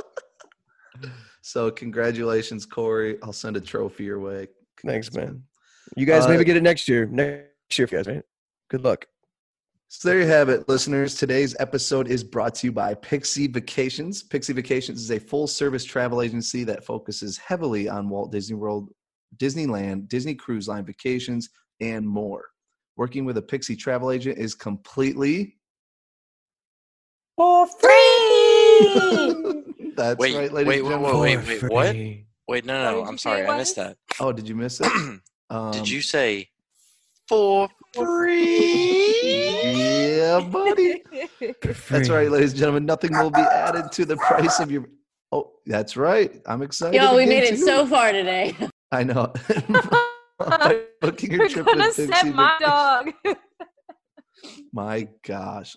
So congratulations, Corey. I'll send a trophy your way. Thanks, man. You guys maybe get it next year. Next year, guys, right? Good luck. So there you have it, listeners. Today's episode is brought to you by Pixie Vacations. Pixie Vacations is a full-service travel agency that focuses heavily on Walt Disney World, Disneyland, Disney Cruise Line vacations, and more. Working with a Pixie travel agent is completely for free. That's Wait, right, ladies wait, and wait, gentlemen. wait, what? Wait, no, did I'm you sorry, say it I missed was? that. Oh, did you miss it? Did you say for free? Yeah, buddy. That's right, ladies and gentlemen. Nothing will be added to the price of your. Oh, that's right. I'm excited. Yo, we again, made it too. so far today. I know. By booking your You're trip gonna with set Pixie my Vacations- dog. My gosh.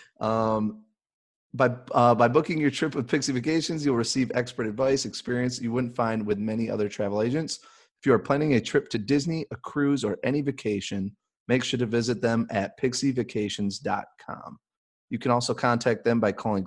By booking your trip with Pixie Vacations, you'll receive expert advice, experience you wouldn't find with many other travel agents. If you are planning a trip to Disney, a cruise, or any vacation, make sure to visit them at pixievacations.com. You can also contact them by calling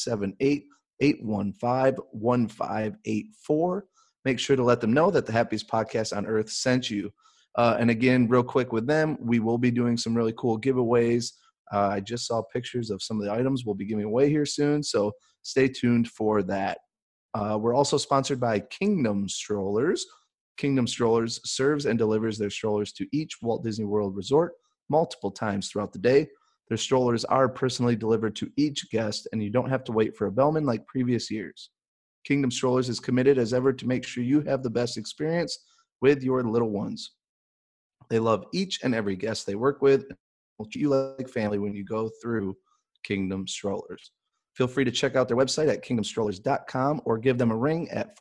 678-815-1584. Make sure to let them know that the Happiest Podcast on Earth sent you. And again, real quick with them, we will be doing some really cool giveaways. I just saw pictures of some of the items we'll be giving away here soon, so stay tuned for that. We're also sponsored by Kingdom Strollers. Kingdom Strollers serves and delivers their strollers to each Walt Disney World resort multiple times throughout the day. Their strollers are personally delivered to each guest, and you don't have to wait for a bellman like previous years. Kingdom Strollers is committed as ever to make sure you have the best experience with your little ones. They love each and every guest they work with and will treat you like family when you go through Kingdom Strollers. Feel free to check out their website at kingdomstrollers.com or give them a ring at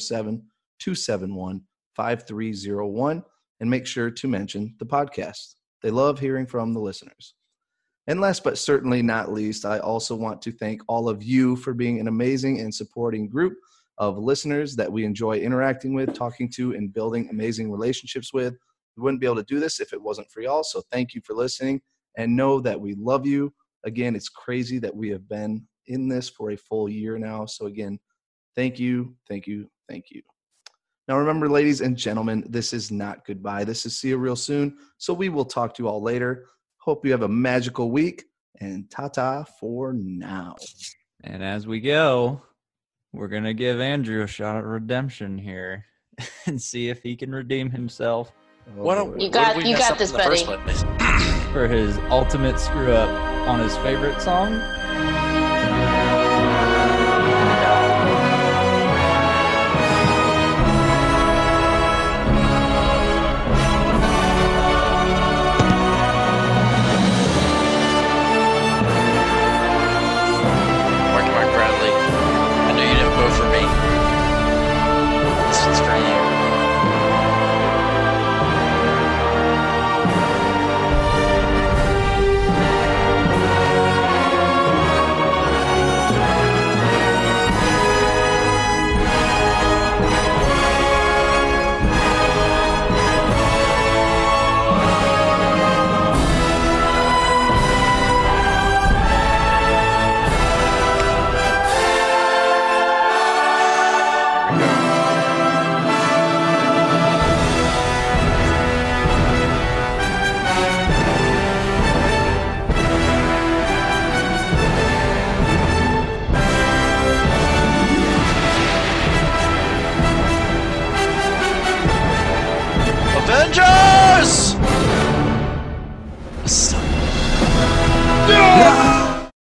407-271-5301 and make sure to mention the podcast. They love hearing from the listeners. And last but certainly not least, I also want to thank all of you for being an amazing and supporting group of listeners that we enjoy interacting with, talking to, and building amazing relationships with. We wouldn't be able to do this if it wasn't for y'all, so thank you for listening, and know that we love you. Again, it's crazy that we have been in this for a full year now, so again, thank you, thank you, thank you. Now remember, ladies and gentlemen, this is not goodbye. This is see you real soon, so we will talk to you all later. Hope you have a magical week, and ta-ta for now. And as we go, we're going to give Andrew a shot at redemption here and see if he can redeem himself. What You got this, buddy. for his ultimate screw up on his favorite song. Mark Bradley, I know you didn't vote for me. This one's for you. Avengers!